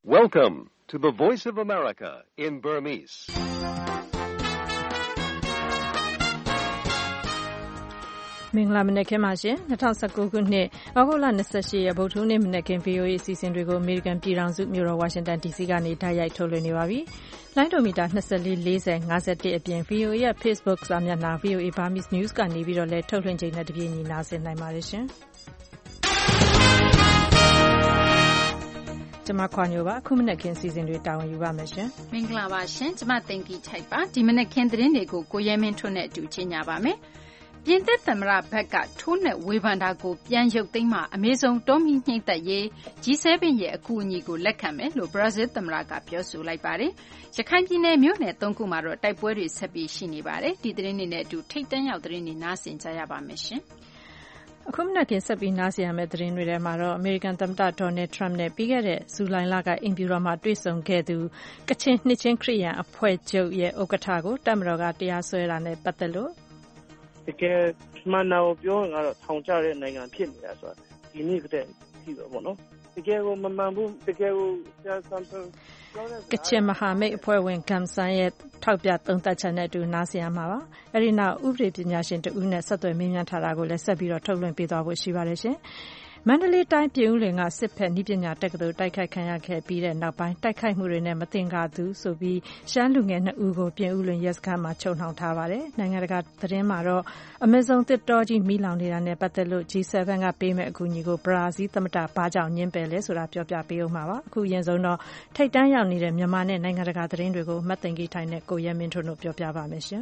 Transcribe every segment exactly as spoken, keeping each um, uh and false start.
Welcome to the Voice of America in Burmese. ။မင်္ဂလာမနက်ခင်းပါရှင်။၂၀၁၉ခုနှစ်ဩဂုတ်လ၂၈ရက်ဗုဒ္ဓဟူးနေ့မနက်ခင်း ဗွီအိုအေ အစီအစဉ်တွေကိုအမေရိကန်ပြည်ထောင်စုမြို့တော်ဝါရှင်တန်ဒီစီကနေတိုက်ရိုက်ထုတ်လွှင့်နေပါပြီ။လိုင်းဒိုမီတာ၂၄ ၄၀ ၅၁အပြင် ဗွီအိုအေရဲ့ Facebook စာမျက်နှာ ဗွီအိုအေ Burmese News ကနေပြီးတော့လည်းထုတ်လွှင့်ချိန်နဲ့တပြေးညီနားဆင်နိုင်ပါတယ်ရှင်။ကျမခွာညိုပါအခုမနက်ခင်းစီစဉ်တွေတာဝန်ယူပါမယ်ရှင်မင်္ဂလာပါရှင်ကျမတင်ကီထိုက်ပါဒီမနက်ခင်းသတင်းတွေကိုကိုရဲမင်းထွန်းနဲ့အတူကြီးညာပါမယ်ပြင်သစ်သမ္မတဘက်ကထိုးနဲ့ဝေဖန်တာကိုပြန်ရုပ်သိမ်းမှအမေဇုံတောမီနှိမ့်သက်ရေး ဂျီ セブン ရဲ့အကူအညီကိုလက်ခံမယ်လို့ဘရာဇီးသမ္မတကပြောဆိုလိုက်ပါတယ်ရခိုင်ပြည်နယ်မြို့နယ်သုံးခုမှာတော့တိုက်ပွဲတွေဆက်ပြီးရှိနေပါတယ်ဒီသတင်းတွေနဲ့အတူထိတ်တန့်ရောက်သတင်းတွေနားဆင်ကြရပါမယ်ရှင်အခုမနက်ခင်းဆက်ပြီးနားဆင်ရမယ့်သတင်းတွေထဲမှာတော့အမေရိကန်သမ္မတဒေါ်နယ်ထရမ့်နဲ့ပြီးခဲ့တဲ့ဇူလိုင်လကအိမ်ဖြူတော်မှာတွေ့ဆုံခဲ့သူကချင်နှစ်ချင်းခရစ်ယာန်အဖွဲ့ချုပ်ရဲ့ဥက္ကဋ္ဌကိုတပ်မတော်ကတရားစွဲတာနဲ့ပတ်သက်လို့တကယ်မှန်တာကိုပြောရင်ကတော့ထောင်ကျတဲ့နိုင်ငံဖြစ်နေတာဆိုတာဒီနေ့ကတည်းကရှိတော့ဗောနော်တကယ်ကိုမမှန်ဘူးတကယ်ကိုဆရာဆန်ဆန်ကချင်မဟာမိတ်အဖွဲ့ဝင်ဂမ်ဆန်ရဲ့ထောက်ပြသုံးသပ်ချက်နဲ့အတူနားဆင်ရမှာပါအဲဒီနောက်ဥပဒေပညာရှင်တဦးနဲ့ဆက်သွယ်မေးမြန်းထားတာကိုလည်းဆက်ပြီးတော့ထုတ်လွှင့်ပေးသွားဖို့ရှိပါတယ်ရှင်မန္တလေးတိုင်းပြည်ဦးလွင်ကစစ်ဖက်နည်းပညာတက္ကသိုလ်တိုက်ခိုက်ခံရခဲ့ပြီးတဲ့နောက်ပိုင်းတိုက်ခိုက်မှုတွေနဲ့မသင်္ကာသူဆိုပြီးရှမ်းလူငယ်နှစ်ဦးကိုပြည်ဦးလွင်ရဲစခန်းမှာချုပ်နှောင်ထားပါတယ်နိုင်ငံတကာသတင်းမှာတော့အမေဇုံသစ်တောကြီးမိလောင်နေတာနဲ့ပတ်သက်လို့ ဂျီ セブン ကပေးမဲ့အကူအညီကိုဘရာဇီးသမ္မတဘာကြောင့်ညှင်းပယ်လဲဆိုတာပြောပြပေးဦးမှာပါအခုအရင်ဆုံးတော့ထိတ်တန့်ရောက်နေတဲ့မြန်မာနဲ့နိုင်ငံတကာသတင်းတွေကိုမတ်သိင်ကြီးထိုင်နဲ့ကိုရဲမင်းထွန်းတို့ပြောပြပါမယ်ရှင်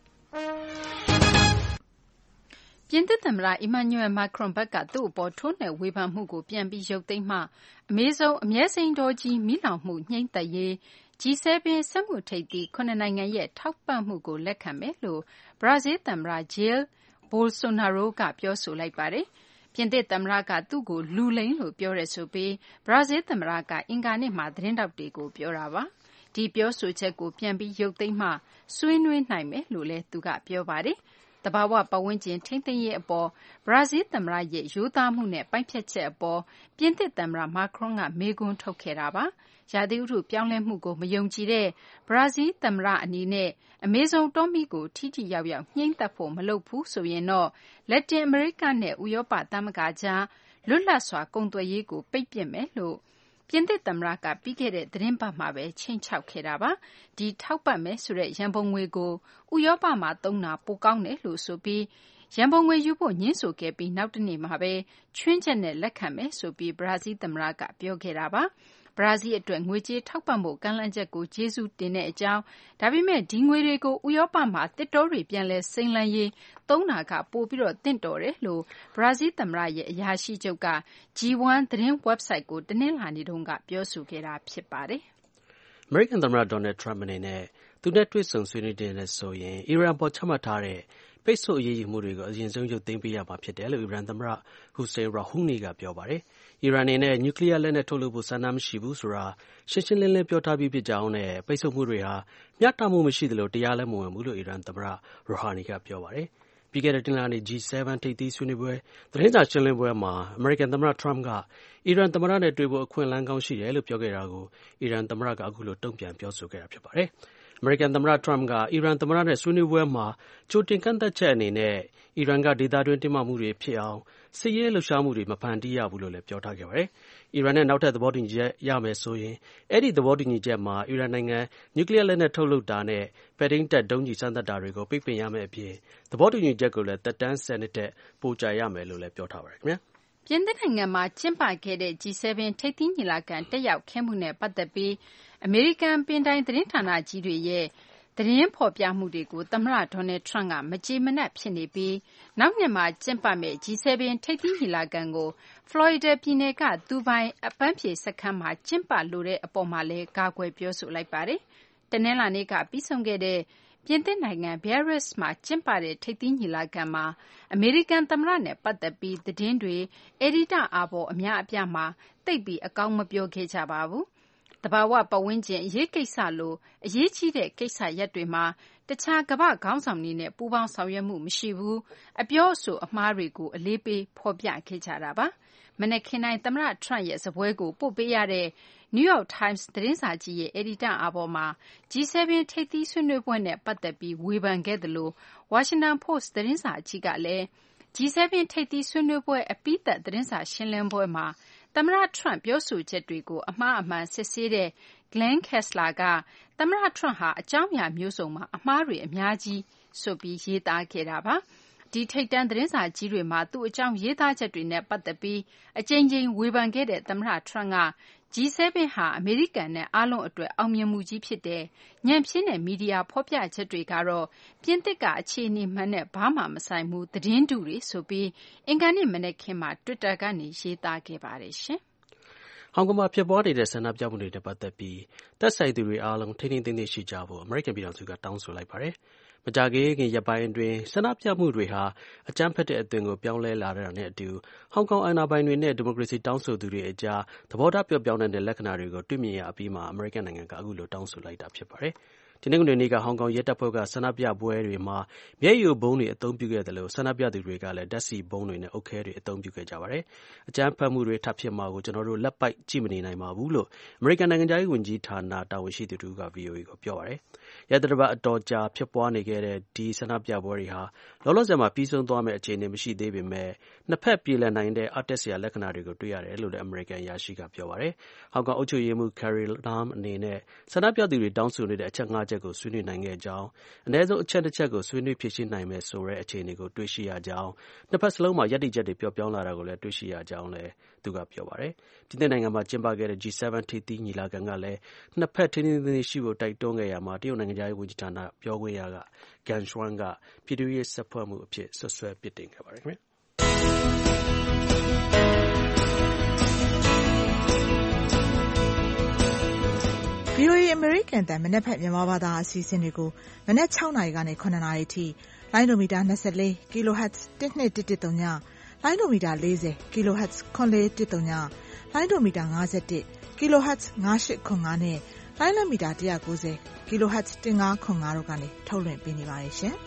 ပြင်သစ်သမ္မတအီမန်နျူရယ်မာခရွန်ဘက်ကသူ့အပေါ်ထိုးနှက်ဝေဖန်မှုကိုပြန်ပြီးရုပ်သိမ်းမှအမေဇုံအမြဲစိမ်းတော်ကြီးမိလောင်မှုညှိမ့်သက်ရေး ဂျီ セブン စက်မှုထိပ်သီးခုနှစ်နိုင်ငံရဲ့ထောက်ပံ့မှုကိုလက်ခံမယ်လို့ဘရာဇီးသမ္မတဂျီလ်ဘိုလ်ဆိုနာရိုကပြောဆိုလိုက်ပါတယ်ပြင်သစ်သမ္မတကသူ့ကိုလူလိမ်လို့ပြောရဲဆိုပြီးဘရာဇီးသမ္မတကအင်္ဂါနေ့မှာသတင်းတောက်တွေကိုပြောတာပါဒီပြောဆိုချက်ကိုပြန်ပြီးရုပ်သိမ်းမှဆွေးနွေးနိုင်မယ်လို့လည်းသူကပြောပါတယ်တဘာဝပတ်ဝန်းကျင်ထိမ့်သိမ်းရေးအပေါ်ဘရာဇီးသမ္မတရဲ့ရိုးသားမှုနဲ့ပိုင်းဖြတ်ချက်အပေါ်ပြင်သစ်သမ္မတမာခရွန်ကမေးခွန်းထုတ်ခဲ့တာပါရာသီဥတုပြောင်းလဲမှုကိုမယုံကြည်တဲ့ဘရာဇီးသမ္မတအနေနဲ့အမေဇုံတောမီကိုထိထိရောက်ရောက်ညှိမ့်သက်ဖို့မလုပ်ဘူးဆိုရင်တော့လက်တင်အမေရိကနဲ့ဥရောပသမဂ္ဂကြားလွတ်လပ်စွာကုန်သွယ်ရေးကိုပိတ်ပစ်မယ်လို့ပြင်သစ်သမ္မတကပြီးခဲ့တဲ့သတင်းပတ်မှာပဲချိန်ချောက်ခဲ့တာပါဒီထောက်ပံ့မယ်ဆိုတဲ့ရန်ပုံငွေကိုဥရောပမှာသုံးတာပိုကောင်းတယ်လို့ဆိုပြီးရန်ပုံငွေယူဖို့ညှင်းဆိုခဲ့ပြီးနောက်တနေ့မှာပဲချွင်းချက်နဲ့လက်ခံမယ်ဆိုပြီးဘရာဇီးသမ္မတကပြောခဲ့တာပါဘရာဇီးအတွက်ငွေကြေးထောက်ပံ့ဖို့ကမ်းလှမ်းချက်ကိုကျေးဇူးတင်တဲ့အကြောင်းဒါပေမဲ့ဒီငွေတွေကိုဥရောပမှာတစ်တောတွေပြန်လဲစိမ့်လန်းရေးသုံးတာကပိုပြီးတော့တင့်တော်တယ်လို့ဘရာဇီးသမ္မတရဲ့အရာရှိချုပ်က ဂျီ ဝမ် သတင်း website ကိုတင်းနှလာနေတုန်းကပြောဆိုခဲ့တာဖြစ်ပါတယ်အမေရိကန်သမ္မတဒေါ်နယ်ထရမ့်အနေနဲ့သူနဲ့တွေ့ဆုံဆွေးနွေးတယ်နဲ့ဆိုရင်အီရန်ပေါ်ချမှတ်ထားတဲ့ပိတ်ဆို့အရေးယူမှုတွေကိုအရင်ဆုံးရုပ်သိမ်းပေးရမှာဖြစ်တယ်လို့အီရန်သမ္မတဟူစိန် ရာဟူနီကပြောပါတယ်အီရန်အနေနဲ့နျူကလ িয়ার လက်နက်ထုတ်လုပ်ဖို့ဆန္ဒမရှိဘူးဆိုတာရှင်းရှင်းလင်းလင်းပြောထားပြီးဖြစ်ကြောင်းနဲ့ပိတ်ဆို့မှုတွေဟာမျှတမှုမရှိသလိုတရားလည်းမဝင်ဘူးလို့အီရန်သမ္မတရိုဟာနီကပြောပါတယ်ပြီးခဲ့တဲ့တင်လာနေ့ ဂျီ セブン ထိပ်သီးဆွေးနွေးပွဲသတင်းစာရှင်းလင်းပွဲမှာအမေရိကန်သမ္မတထရမ့်ကအီရန်သမ္မတနဲ့တွေ့ဖို့အခွင့်အလမ်းကောင်းရှိတယ်လို့ပြောခဲ့တာကိုအီရန်သမ္မတကအခုလိုတုံ့ပြန်ပြောဆိုခဲ့တာဖြစ်ပါတယ်အမေရိကန်သမ္မတထရမ့်ကအီရန်သမ္မတနဲ့ဆွေးနွေးပွဲမှာကြိုတင်ကန့်သတ်ချက်အနေနဲ့အီရန်ကဒေသတွင်းတင်းမာမှုတွေဖြစ်အောင်စစ်ရေးလှုပ်ရှားမှုတွေမဖန်တီးရဘူးလို့လည်းပြောထားခဲ့ပါတယ်အီရန်နဲ့နောက်ထပ်သဘောတူညီချက်ရမယ်ဆိုရင်အဲ့ဒီသဘောတူညီချက်မှာအီရန်နိုင်ငံနျူကလ িয়ার လက်နက်ထုတ်လုပ်တာနဲ့ပဲ့ထိန်းတပ်ဒုံးကျည်စမ်းသပ်တာတွေကိုပိတ်ပင်ရမယ်အပြင်သဘောတူညီချက်ကိုလည်းသက်တမ်းဆယ်နှစ်တက်ပိုကြာရမယ်လို့လည်းပြောထားပါတယ်ခင်ဗျာပြင်သစ်နိုင်ငံမှာကျင်းပခဲ့တဲ့ ဂျီ セブン ထိပ်သီးညီလာခံတက်ရောက်ခဲ့မှုနဲ့ပတ်သက်ပြီးအမေရိကန်ပင်တိုင်သတင်းဌာနကြီးတွေရဲ့သတင်းဖော်ပြမှုတွေကိုသမ္မတဒေါ်နယ်ထရမ့်ကမကြေမနက်ဖြစ်နေပြီးနောက်နှစ်မှာကျင်းပမယ့် ဂျီ セブン ထိပ်သီးညီလာခံကိုဖလော်ရီဒါပြည်နယ်ကသူပိုင်အပန်းဖြေစခန်းမှာကျင်းပလိုတဲ့အပေါ်မှာလည်းကာကွယ်ပြောဆိုလိုက်ပါတယ်တနင်္လာနေ့ကပြီးဆုံးခဲ့တဲ့ပြင်သစ်နိုင်ငံဘီယာရစ်မှာကျင်းပတဲ့ထိပ်သီးညီလာခံမှာအမေရိကန်သမ္မတနဲ့ပတ်သက်ပြီးသတင်းတွေအယ်ဒီတာအာဘော်အများအပြားမှာတိတ်ပြီးအကောင်းမပြောခဲ့ကြပါဘူးတဘာဝပတ်ဝန်းကျင်အရေးကိစ္စလိုအရေးကြီးတဲ့ကိစ္စရပ်တွေမှာတခြားကမ္ဘာခေါင်းဆောင်တွေနဲ့ပူးပေါင်းဆောင်ရွက်မှုမရှိဘူးအပြောအဆိုအမှားတွေကိုအလေးပေးဖော်ပြခဲ့ကြတာပါမနက်ခင်းတိုင်းသမ္မတထရမ့်ရဲ့စပွဲကိုပို့ပေးရတဲ့ New York Times သတင်းစာကြီးရဲ့ အယ်ဒီတာအာဘော်မှာ G セブン ထိပ်သီးဆွေးနွေးပွဲနဲ့ပတ်သက်ပြီးဝေဖန်ခဲ့သလို Washington Post သတင်းစာကြီးကလည်း G セブン ထိပ်သီးဆွေးနွေးပွဲအပြီးသတ်သတင်းစာရှင်းလင်းပွဲမှာသမ္မတ Trump ပြောဆိုချက်တွေကိုအမှားအမှန်စစ်ဆေးတဲ့ Glenn Kessler ကသမ္မတ Trump ဟာအကြောင်းအရာမျိုးစုံမှာအမှားတွေအများကြီးဆိုပြီးရေးသားခဲ့တာပါ။ဒီထိပ်တန်းသတင်းစာကြီးတွေမှာသူ့အကြောင်းရေးသားချက်တွေနဲ့ပတ်သက်ပြီးအကြိမ်ကြိမ်ဝေဖန်ခဲ့တဲ့သမ္မတ Trump က G セブン ဟာအမေရိကန်နဲ့အားလုံးအတွက်အောင်မြင်မှုကြီးဖြစ်တယ်။ညံ့ဖျင်းတဲ့မီဒီယာဖော်ပြချက်တွေကတော့ပြင်သစ်ကအခြေအနေမှန်နဲ့ဘာမှမဆိုင်ဘူးသတင်းတုတွေဆိုပြီးအင်္ဂါနေ့မနေ့ကမှ Twitter ကနေရေးသားခဲ့ပါတယ်ရှင်။ဟောင်ကောင်မှာဖြစ်ပွားနေတဲ့ဆန္ဒပြမှုတွေနဲ့ပတ်သက်ပြီးသက်ဆိုင်သူတွေအားလုံးထိန်းထိန်းသိမ်းသိမ်းရှိကြဖို့အမေရိကန်ပြည်ထောင်စုကတောင်းဆိုလိုက်ပါတယ်။မကြာခင်ရက်ပိုင်းအတွင်းဆန္ဒပြမှုတွေဟာအကြမ်းဖက်တဲ့အသွင်ကိုပြောင်းလဲလာတာနဲ့အတူဟောင်ကောင်အာဏာပိုင်တွေနဲ့ဒီမိုကရေစီတောင်းဆိုသူတွေအကြားသဘောထားပျော့ပြောင်းတဲ့လက္ခဏာတွေကိုတွေ့မြင်ရအပြီးမှာအမေရိကန်နိုင်ငံကအခုလိုတောင်းဆိုလိုက်တာဖြစ်ပါတယ်။ဒီနေ့ကနေကဟောင်ကောင်ရဲတပ်ဖွဲ့ကဆန္ဒပြပွဲတွေမှာမျက်ရည်ဘုံတွေအသုံးပြုခဲ့တယ်လို့ဆန္ဒပြသူတွေကလည်းဓာတ်ဆီဘုံတွေနဲ့အုတ်ခဲတွေအသုံးပြုခဲ့ကြပါတယ်။အကြမ်းဖက်မှုတွေထပ်ဖြစ်မှာကိုကျွန်တော်တို့လက်ပိုက်ကြည့်မနေနိုင်ပါဘူးလို့အမေရိကန်နိုင်ငံသားရေးဝန်ကြီးဌာနတာဝန်ရှိသူတို့က ဗွီအိုအေ ကိုပြောပါတယ်။ရဲတပ်ဖွဲ့အတော်ကြာဖြစ်ပွားနေခဲ့တဲ့ဒီဆန္ဒပြပွဲတွေဟာလောလောဆယ်မှာပြီးဆုံးသွားမယ့်အခြေအနေမရှိသေးပေမဲ့နှစ်ဖက်ပြေလည်နိုင်တဲ့အားတက်စရာလက္ခဏာတွေကိုတွေ့ရတယ်လို့လည်းအမေရိကန်အရာရှိကပြောပါတယ်။ဟောင်ကောင်အုပ်ချုပ်ရေးမှူး Carrie Lam အနေနဲ့ဆန္ဒပြသူတွေတောင်းဆိုနေတဲ့အချက်ငါးချက်ကိုဆွေးနွေးနိုင်ခဲ့ကြောင်းအနည်းဆုံးအချက်တစ်ချက်ကိုဆွေးနွေးဖြေရှင်းနိုင်မယ်ဆိုတဲ့အခြေအနေကိုတွေ့ရှိရကြောင်းနှစ်ဖက်စလုံးမှာယက်တိချက်တွေပျော့ပြောင်းလာတာကိုလည်းတွေ့ရှိရကြောင်းလည်းသူကပြောပါတယ်။ဒီနေ့နိုင်ငံမှာကျင်းပခဲ့တဲ့ G セブン ထိပ်သီးညီလာခံကလည်းနှစ်ဖက်ထိန်းထိန်းသိမ်းသိမ်းရှိဖို့တိုက်တွန်းခဲ့ရမှာတရုတ်နိုင်ငံသားရေးဝန်ကြီးဌာနပြောခွင့်ရက Gan Shuang ကပြည်သူ့ရေးဆက်ဖွဲ့မှုအဖြစ်ဆွဆွဲပြစ်တင်ခဲ့ပါတယ်ခင်ဗျာ။ဗွီအိုအေ အမေရိကန်အသံမနက်ဖြန်မြန်မာဘာသာအစီအစဉ်တွေကိုမနက်၆နာရီကနေ၇နာရီအထိလိုင်းဒိုမီတာ၂၄ kHz ၁၂၁၁၃ညလိုင်းဒိုမီတာ၄၀ kHz ၇၄၁၃ညလိုင်းဒိုမီတာ၅၁ kHz ၅၈၇၅နဲ့လိုင်းလမီတာ၁၉၀ kHz ၁၅၇၅တို့ကနေထုတ်လွှင့်ပေးနေပါတယ်ရှင်။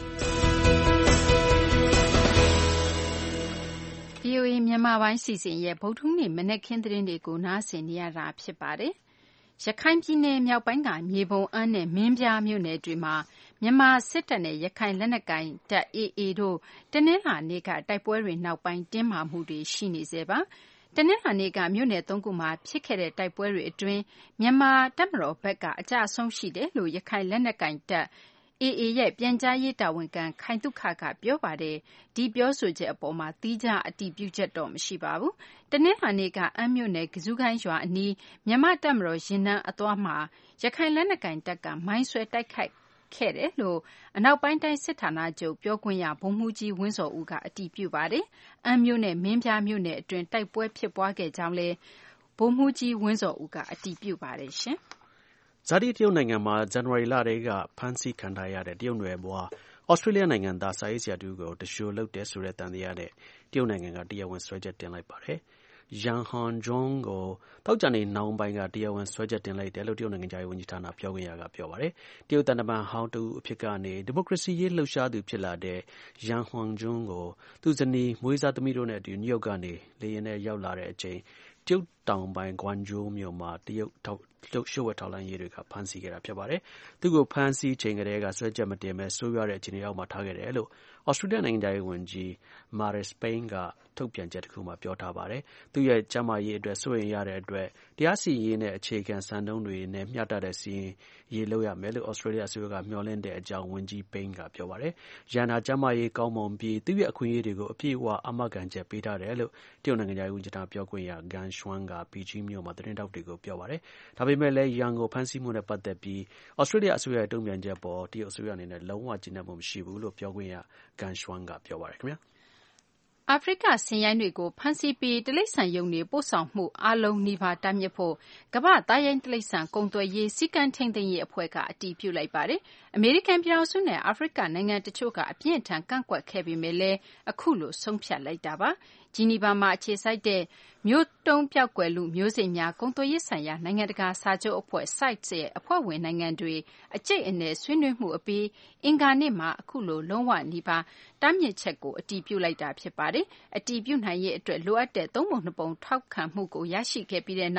ဗွီအိုအေမြန်မာပိုင်းစီစဉ်ရဲ့ဗုဒ္ဓဟူးနေ့မနက်ခင်းသတင်းတွေကိုနားဆင်နေရတာဖြစ်ပါတယ်။ရခိုင်ပြည်နယ်မြောက်ပိုင်းကမြေပုံအမ်းနဲ့မင်းပြားမြို့နယ်တွေမှာမြန်မာစစ်တပ်နဲ့ရခိုင်လက်နက်ကိုင်တပ် အေအေ တို့တနင်္လာနေ့ကတိုက်ပွဲတွေနောက်ပိုင်းတင်းမာမှုတွေရှိနေစေပါ။တနင်္လာနေ့ကမြို့နယ်သုံးခုမှာဖြစ်ခဲ့တဲ့တိုက်ပွဲတွေအတွင်းမြန်မာတပ်မတော်ဘက်ကအကြအဆုံးရှိတယ်လို့ရခိုင်လက်နက်ကိုင်တပ်အေအေရဲ့ပြန်ကြားရေးတာဝန်ခံခိုင်သုခကပြောပါတယ်။ဒီပြောဆိုချက်အပေါ်မှာသီးခြားအတည်ပြုချက်တော့မရှိပါဘူး။တနင်္လာနေ့ကအမ်းမြို့နယ်ကဇူးကိုင်းရွာအနီးမြန်မာတပ်မတော်ရင်နှန်းအသွားမှာရခိုင်လက်နက်ကိုင်တပ်ကမိုင်းဆွဲတိုက်ခိုက်ခဲ့တယ်လို့အနောက်ပိုင်းတိုင်းစစ်ဌာနချုပ်ပြောခွင့်ရဗိုလ်မှူးကြီးဝင်းဇော်ဦးကအတည်ပြုပါတယ်။အမ်းမြို့နဲ့မင်းပြားမြို့နယ်အတွင်းတိုက်ပွဲဖြစ်ပွားခဲ့ကြောင်းလည်းဗိုလ်မှူးကြီးဝင်းဇော်ဦးကအတည်ပြုပါတယ်ရှင်။ဇာတိတရုတ်နိုင်ငံမှာဇန်နဝါရီလတည်းကဖမ်းဆီးခံထားရတဲ့တရုတ်နွယ်ဘွားဩစတြေးလျနိုင်ငံသားစာရေးဆရာတူကိုတရှိုလုပ်တယ်ဆိုတဲ့တန်တရားနဲ့တရုတ်နိုင်ငံကတရားဝင်စွဲချက်တင်လိုက်ပါတယ်။ Yang Hongzhong ကိုတောက်ကြနေနှောင်းပိုင်းကတရားဝင်စွဲချက်တင်လိုက်တယ်လို့တရုတ်နိုင်ငံသားဝန်ကြီးဌာနပြောခွင့်ရကပြောပါတယ်။တရုတ်တန်တမန်ဟောင်းတူအဖြစ်ကနေဒီမိုကရေစီရေးလှုပ်ရှားသူဖြစ်လာတဲ့ Yang Hongzhong ကိုသူဇနီးမွေးစားသမီးတို့နဲ့အတူနယူးယောက်ကနေလေယာဉ်နဲ့ရောက်လာတဲ့အချိန်တရုတ်တောင်ပိုင်းဂွမ်ဂျိုးမြို့မှာတရုတ်ရှုပ်ဝက်ထောက်လှမ်းရေးတွေကဖမ်းဆီးခဲ့တာဖြစ်ပါတယ်။သူ့ကိုဖမ်းဆီးချိန်ကတည်းကစွဲချက်မတင်မဲ့ဆိုးရွားတဲ့အခြေအနေအောက်မှာထားခဲ့တယ်လို့ဩစတြေးလျနိုင်ငံသားရေးဝန်ကြီး Marise Payne ကထုတ်ပြန်ချက်တစ်ခုမှာပြောထားပါတယ်။သူ့ရဲ့ကျန်းမာရေးအတွက်စိုးရိမ်ရတဲ့အတွက်တရားစီရင်ရေးနဲ့အခြေခံစံနှုန်းတွေနဲ့မျှတတဲ့စီရင်ရေးလုပ်ရမယ်လို့ဩစတြေးလျအစိုးရကမျှော်လင့်တဲ့အကြောင်းဝန်ကြီး Payne ကပြောပါတယ်။ရန်နာကျန်းမာရေးကောင်းမွန်ပြီးသူ့ရဲ့အခွင့်အရေးတွေကိုအပြည့်အဝအာမခံချက်ပေးထားတယ်လို့တရုတ်နိုင်ငံသားရေးဝန်ကြီးဌာနပြောခွင့်ရ Gan Shuang က ဘီဂျင်းမြို့မှာသတင်းထောက်တွေကိုပြောပါတယ်။ဒါပေမဲ့လည်းရန်ကိုဖမ်းဆီးမှုနဲ့ပတ်သက်ပြီးဩစတြေးလျအစိုးရရဲ့တုံ့ပြန်ချက်ပေါ်တရုတ်အစိုးရအနေနဲ့လုံးဝကျေနပ်မှုမရှိဘူးလို့ပြောခွင့်ရ Gan Shuang ကပြောပါတယ်ခင်ဗျာ။အာဖရိကဆင်ရိုင်းတွေကိုဖမ်းဆီးပြီးတိရစ္ဆာန်ရုံတွေပို့ဆောင်မှုအားလုံးနီးပါးတားမြစ်ဖို့ကမ္ဘာ့သားရိုင်းတိရစ္ဆာန်ကုန်သွယ်ရေးစည်းကမ်းထိန်းသိမ်းရေးအဖွဲ့ကအတည်ပြုလိုက်ပါတယ်။အမေရိကန်ပြည်ထောင်စုနဲ့အာဖရိကနိုင်ငံတချို့ကအပြင်းအထန်ကန့်ကွက်ခဲ့ပေမဲ့လည်းအခုလိုဆုံးဖြတ်လိုက်တာပါ။ဂျီနီဗာမှာအခြေစိုက်တဲ့မျိုးတုံးပျောက်ကွယ်လူမျိုးစိတ်များကုန်သွယ်ရေးဆိုင်ရာနိုင်ငံတကာစာချုပ်အဖွဲ့ ဆိုက်စ် ရဲ့အဖွဲ့ဝင်နိုင်ငံတွေအကြိတ်အနယ်ဆွေးနွေးမှုအပြီးအင်္ဂါနေ့မှာအခုလိုလုံးဝနီးပါးတားမြစ်ချက်ကိုအတည်ပြုလိုက်တာဖြစ်ပါတယ်။အတည်ပြုနိုင်ရေးအတွက်လိုအပ်တဲ့သုံးပုံနှစ်ပုံထောက်ခံမှုကိုရရှိခဲ့ပြီးတဲ့နောက်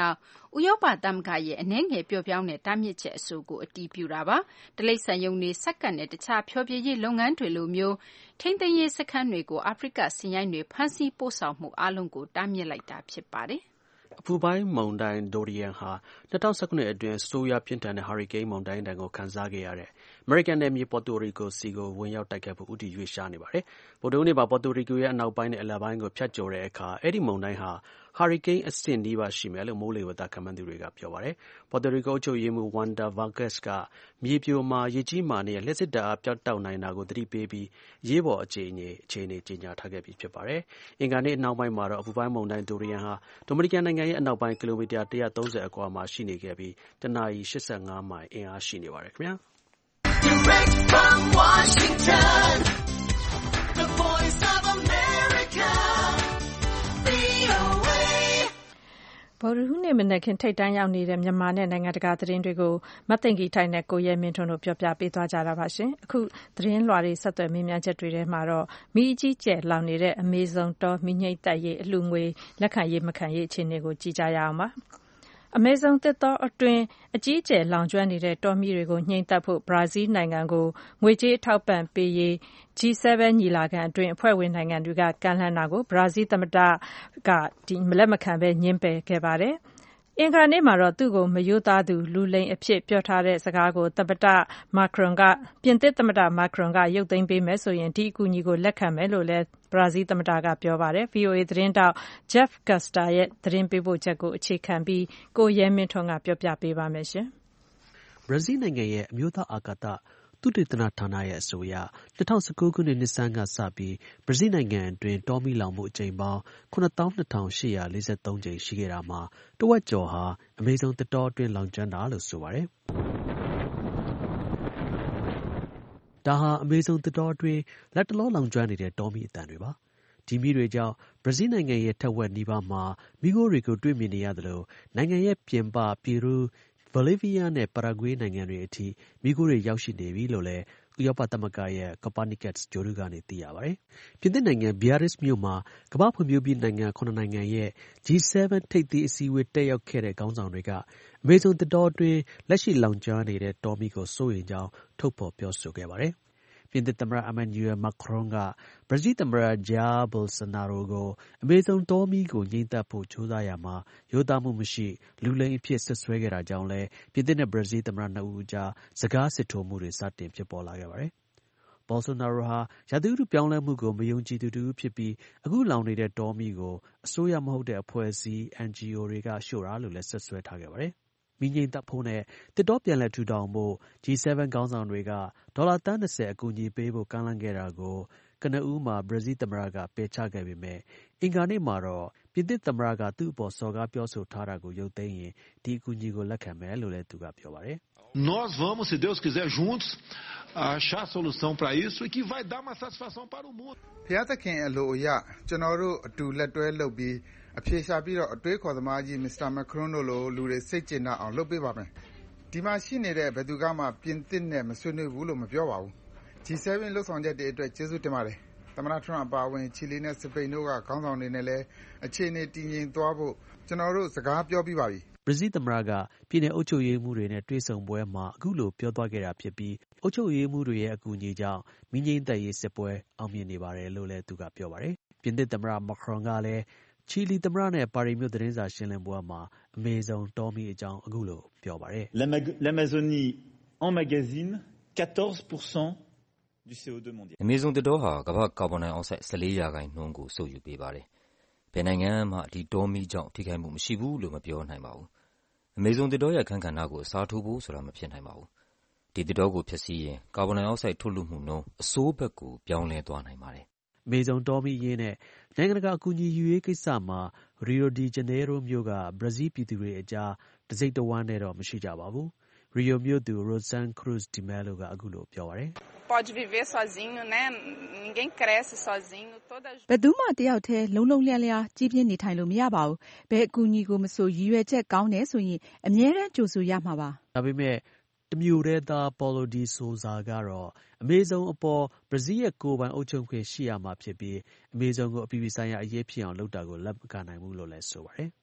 ဥရောပသမဂ္ဂရဲ့အနည်းငယ်ပျော့ပြောင်းတဲ့တားမြစ်ချက်အဆိုကိုအတည်ပြုတာပါ။တိရစ္ဆာန်ရုံတွေစက္ကန့်နဲ့တခြားဖျော်ဖြေရေးလုပ်ငန်းတွေလိုမျိုးထိန်းသိမ်းရေးစခန်းတွေကိုအာဖရိကစီးရိုင်းတွေဖမ်းဆီးပို့ဆောင်မှုအားလုံးကိုတားမြစ်လိုက်တာဖြစ်ပါတယ်။အပူပိုင်းမုန်တိုင်းဒိုရီယန်ဟာ၂၀၁၇အတွင်းဆိုးရွားပြင်းထန်တဲ့ဟာရီကိန်းမုန်တိုင်းတန်ကိုခံစားခဲ့ရတဲ့အမေရိကန်နယ်မြေပေါ်တိုရီကိုစီကိုဝင်ရောက်တိုက်ခတ်ဖို့ဦးတည်ရွေ့ရှားနေပါတယ်။ဗုဒ္ဓဟူးနေ့မှာပေါ်တိုရီကိုရဲ့အနောက်ပိုင်းနဲ့အလယ်ပိုင်းကိုဖြတ်ကျော်တဲ့အခါအဲဒီမုန်တိုင်းဟာဟာရီကိန်းအဆင့်နီးပါးရှိမယ်လို့မိုးလေဝသခန့်မှန်းသူတွေကပြောပါတယ်။ပေါ်တိုရီကိုအုပ်ချုပ်ရေးမှူး Wanda Vargas ကမြေပြိုမှာရေကြီးမှာနဲ့လျှပ်စစ်ဓာတ်အားပျောက်တောက်နိုင်တာကိုသတိပေးပြီးအရေးပေါ်အခြေအနေအခြေအနေကြေညာထားခဲ့ပြီးဖြစ်ပါတယ်။အင်္ဂါနေ့အနောက်ပိုင်းမှာတော့အပူပိုင်းမုန်တိုင်းဒိုရီယန်ဟာဒိုမီနီကန်နိုင်ငံရဲ့အနောက်ပိုင်းကီလိုမီတာone hundred thirtyအကွာမှာရှိနေခဲ့ပြီးတနာရီeighty-fiveမိုင်အင်အားရှိနေပါတယ်ခင်ဗျာ။ Direct from Washington, the voice of America, V O A ဗုဒ္ဓဟူးနေ့မနက်ခင်းထိပ်တန်းရောက်နေတဲ့မြန်မာနဲ့နိုင်ငံတကာသတင်းတွေကိုမသိင်္ဂီထိုက်နဲ့ကိုရဲမင်းထွန်းတို့ပြောပြပေးသွားကြတာပါရှင်။အခုသတင်းလွှာတွေဆက်သွယ်မေးမြန်းချက်တွေထဲမှာတော့မီးအကြီးကျယ်လောင်နေတဲ့အမေဇုံတောမီးငြိမ်းသက်ရေးအလှူငွေလက်ခံရေးမခံရေးအခြေအနေကိုကြည့်ကြရအောင်ပါ။အမေဇုံသစ်တောအတွင်းအကြီးအကျယ်လောင်ကျွမ်းနေတဲ့တောမီးတွေကိုငြိမ်းသတ်ဖို့ဘရာဇီးနိုင်ငံကိုငွေကြေးအထောက်ပံ့ပေးရေး G seven ညီလာခံအတွင်းအဖွဲ့ဝင်နိုင်ငံတွေကကမ်းလှမ်းတာကိုဘရာဇီးသမ္မတကလက်မခံဘဲငြင်းပယ်ခဲ့ပါတယ်။အင်္ဂါနေ့မှာတော့သူ့ကိုမရိုးသားသူလူလိမ်အဖြစ်ပြောထားတဲ့စကားကိုသမ္မတမာခရွန်ကပြင်သစ်သမ္မတမာခရွန်ကရုပ်သိမ်းပေးမယ်ဆိုရင်ဒီအကူအညီကိုလက်ခံမယ်လို့လည်းဘရာဇီးသမ္မတကပြောပါတယ်။ V O A သတင်းထောက် Jeff Custer ရဲ့သတင်းပေးပို့ချက်ကိုအခြေခံပြီးကိုရဲမင်းထွန်းကပြောပြပေးပါမယ်ရှင်။ဘရာဇီးနိုင်ငံရဲ့အမျိုးသားအာကာသသုတေသနဌာနရဲ့အဆိုအရ၂၀၁၉ခုနှစ်နှစ်ဆန်းကစပြီးဘရာဇီးနိုင်ငံအတွင်းတောမီးလောင်မှုအကြိမ်ပေါင်းခုနှစ်သောင်းနှစ်ထောင်ရှစ်ရာလေးဆယ်သုံးကြိမ်ရှိခဲ့တာမှာတဝက်ကျော်ဟာအမေဇုံသစ်တောအတွင်းလောင်ကျွမ်းတာလို့ဆိုပါတယ်။ဒါဟာအမေဇုံသစ်တောအတွင်းလက်တလောလောင်ကျွမ်းနေတဲ့တောမီးအသံတွေပါ။ဒီမီးတွေကြောင့်ဘရာဇီးနိုင်ငံရဲ့ထက်ဝက်နီးပါးမှာမီးခိုးတွေကိုတွေ့မြင်နေရသလိုနိုင်ငံရဲ့ပြင်ပပီရူးဘိုလီးဗီးယားနဲ့ပါရာဂွေးနိုင်ငံတွေအထိမီးခိုးတွေရောက်ရှိနေပြီလို့လည်းဥရောပသမဂ္ဂရဲ့ Copernicus ဂြိုလ်တုကနေသိရပါတယ်။ပြင်သစ်နိုင်ငံ Biarritz မြို့မှာကမ္ဘာ့ဖွံ့ဖြိုးပြီးနိုင်ငံခုနှစ်နိုင်ငံရဲ့ G seven ထိပ်သီးအစည်းအဝေးတက်ရောက်ခဲ့တဲ့ခေါင်းဆောင်တွေကအမေဇုံသစ်တောအတွင်းလက်ရှိလောင်ကျွမ်းနေတဲ့တောမီးကိုစိုးရိမ်ကြောင်းထုတ်ဖော်ပြောဆိုခဲ့ပါတယ်။ပြင်သစ်သမ္မတ Emmanuel Macron ကဘရာဇီးသမ္မတ Jair Bolsonaro ကိုအမေဇုံတောမီးကိုငြိမ်းသတ်ဖို့ကြိုးစားရာမှာရိုးသားမှုမရှိလူလိမ်အဖြစ်စွပ်စွဲခဲ့တာကြောင့်လည်းပြင်သစ်နဲ့ဘရာဇီးသမ္မတနှစ်ဦးအကြားစကားစစ်ထိုးမှုတွေစတင်ဖြစ်ပေါ်လာခဲ့ပါတယ်။ Bolsonaro ဟာရာသီဥတုပြောင်းလဲမှုကိုမယုံကြည်သူတစ်ဦးဖြစ်ပြီးအခုလောင်နေတဲ့တောမီးကိုအစိုးရမဟုတ်တဲ့အဖွဲ့အစည်း N G O တွေကရှို့တာလို့လည်းစွပ်စွဲထားခဲ့ပါတယ်။မီးငြိမ်းသတ်ဖို့နဲ့သစ်တောပြန်လည်ထူထောင်ဖို့ G seven ခေါင်းဆောင်တွေကဒေါ်လာသန်း၂၀အကူအညီပေးဖို့ကမ်းလှမ်းခဲ့တာကိုကနဦးမှာဘရာဇီးသမ္မတကပယ်ချခဲ့ပေမဲ့အင်္ဂါနေ့မှာတော့ပြင်သစ်သမ္မတကသူ့အပေါ်စော်ကားပြောဆိုထားတာကိုရုပ်သိမ်းရင်ဒီအကူအညီကိုလက်ခံမယ်လို့လည်းသူကပြောပါတယ်။ Nós vamos, se Deus quiser, juntos achar solução para isso e que vai dar uma satisfação para o mundo. ဘုရားသခင်အလိုအရကျွန်တော်တို့အတူလက်တွဲလုပ်ပြီးအဖြေရှာပြီးတော့အတွေးခေါ်သမားကြီး Mr. Macron တို့လိုလူတွေစိတ်ကျဉ်အောင်လုပ်ပေးပါမယ်။ဒီမှာရှိနေတဲ့ဘယ်သူကမှပြင်သစ်နဲ့မဆွေးနွေးဘူးလို့မပြောပါဘူး။ G seven လှုပ်ဆောင်ချက်တွေအတွက်ကျေးဇူးတင်ပါတယ်။သမ္မတထရန့်အပါအဝင်ချီလီနဲ့စပိန်တို့ကခေါင်းဆောင်တွေနဲ့လည်းအခြေအနေတည်ငြိမ်သွားဖို့ကျွန်တော်တို့စကားပြောပြီးပါပြီ။ဘရာဇီးသမ္မတကပြည်နယ်အုပ်ချုပ်ရေးမှူးတွေနဲ့တွေ့ဆုံပွဲမှာအခုလိုပြောသွားခဲ့တာဖြစ်ပြီးအုပ်ချုပ်ရေးမှူးတွေရဲ့အကူအညီကြောင့်မီးငြိမ်းသတ်ရေးစစ်ပွဲအောင်မြင်နေပါတယ်လို့လည်းသူကပြောပါတယ်။ပြင်သစ်သမ္မတ Macron ကလည်းချီလီသမ္မတနဲ့ပါရီမြို့သတင်းစာရှင်းလင်းပွဲမှာအမေဇုံတောမီးအကြောင်းအခုလိုပြောပါတယ်။ L'Amazonie emmagasine quatorze pour cent du C O deux mondial. အမေဇုံသစ်တောဟာကမ္ဘာ့ကာဗွန်ဒိုင်အောက်ဆိုက်၁၄ရာခိုင်နှုန်းကိုစုပ်ယူပေးပါတယ်။ဘယ်နိုင်ငံမှဒီတောမီးကြောင့်ထိခိုက်မှုမရှိဘူးလို့မပြောနိုင်ပါဘူး။အမေဇုံသစ်တောရဲ့အခန်းကဏ္ဍကိုအစားထိုးဖို့ဆိုတာမဖြစ်နိုင်ပါဘူး။ဒီသစ်တောကိုဖျက်ဆီးရင်ကာဗွန်ဒိုင်အောက်ဆိုက်ထုတ်လွှတ်မှုနှုန်းအဆိုးဘက်ကိုပြောင်းလဲသွားနိုင်ပါတယ်။အမေဇုံတောမီးအရေးနဲ့နိုင်ငံတကာအကူအညီယူရေးကိစ္စမှာရီယိုဒီဂျနေရိုမြို့ကဘရာဇီးပြည်သူတွေအကြားတစိတ်တဝမ်းနဲ့တော့မရှိကြပါဘူး။ရီယိုမြို့သူ Rosane Cruz de Melo ကအခုလိုပြောပါတယ်။ Pode viver sozinho, né? Ninguém cresce sozinho. Toda ဘယ်သူမှတယောက်တည်းလုံးလုံးလျားလျားကြီးပြင်းနေထိုင်လို့မရပါဘူး။ဘယ်အကူအညီကိုမဆိုရည်ရွယ်ချက်ကောင်းတယ်ဆိုရင်အမြဲတမ်းကြိုဆိုရမှာပါ။ဒါပေမဲ့တမျိုးတည်းသား Paulo de Souza ကတော့အမေဇုံအပေါ်ဘရာဇီးရဲ့ကိုယ်ပိုင်အုပ်ချုပ်ခွင့်ရှိရမှာဖြစ်ပြီးအမေဇုံကိုအပြည်ပြည်ဆိုင်ရာအရေးဖြစ်အောင်လုပ်တာကိုလက်မခံနိုင်ဘူးလို့လည်းဆိုပါတယ်။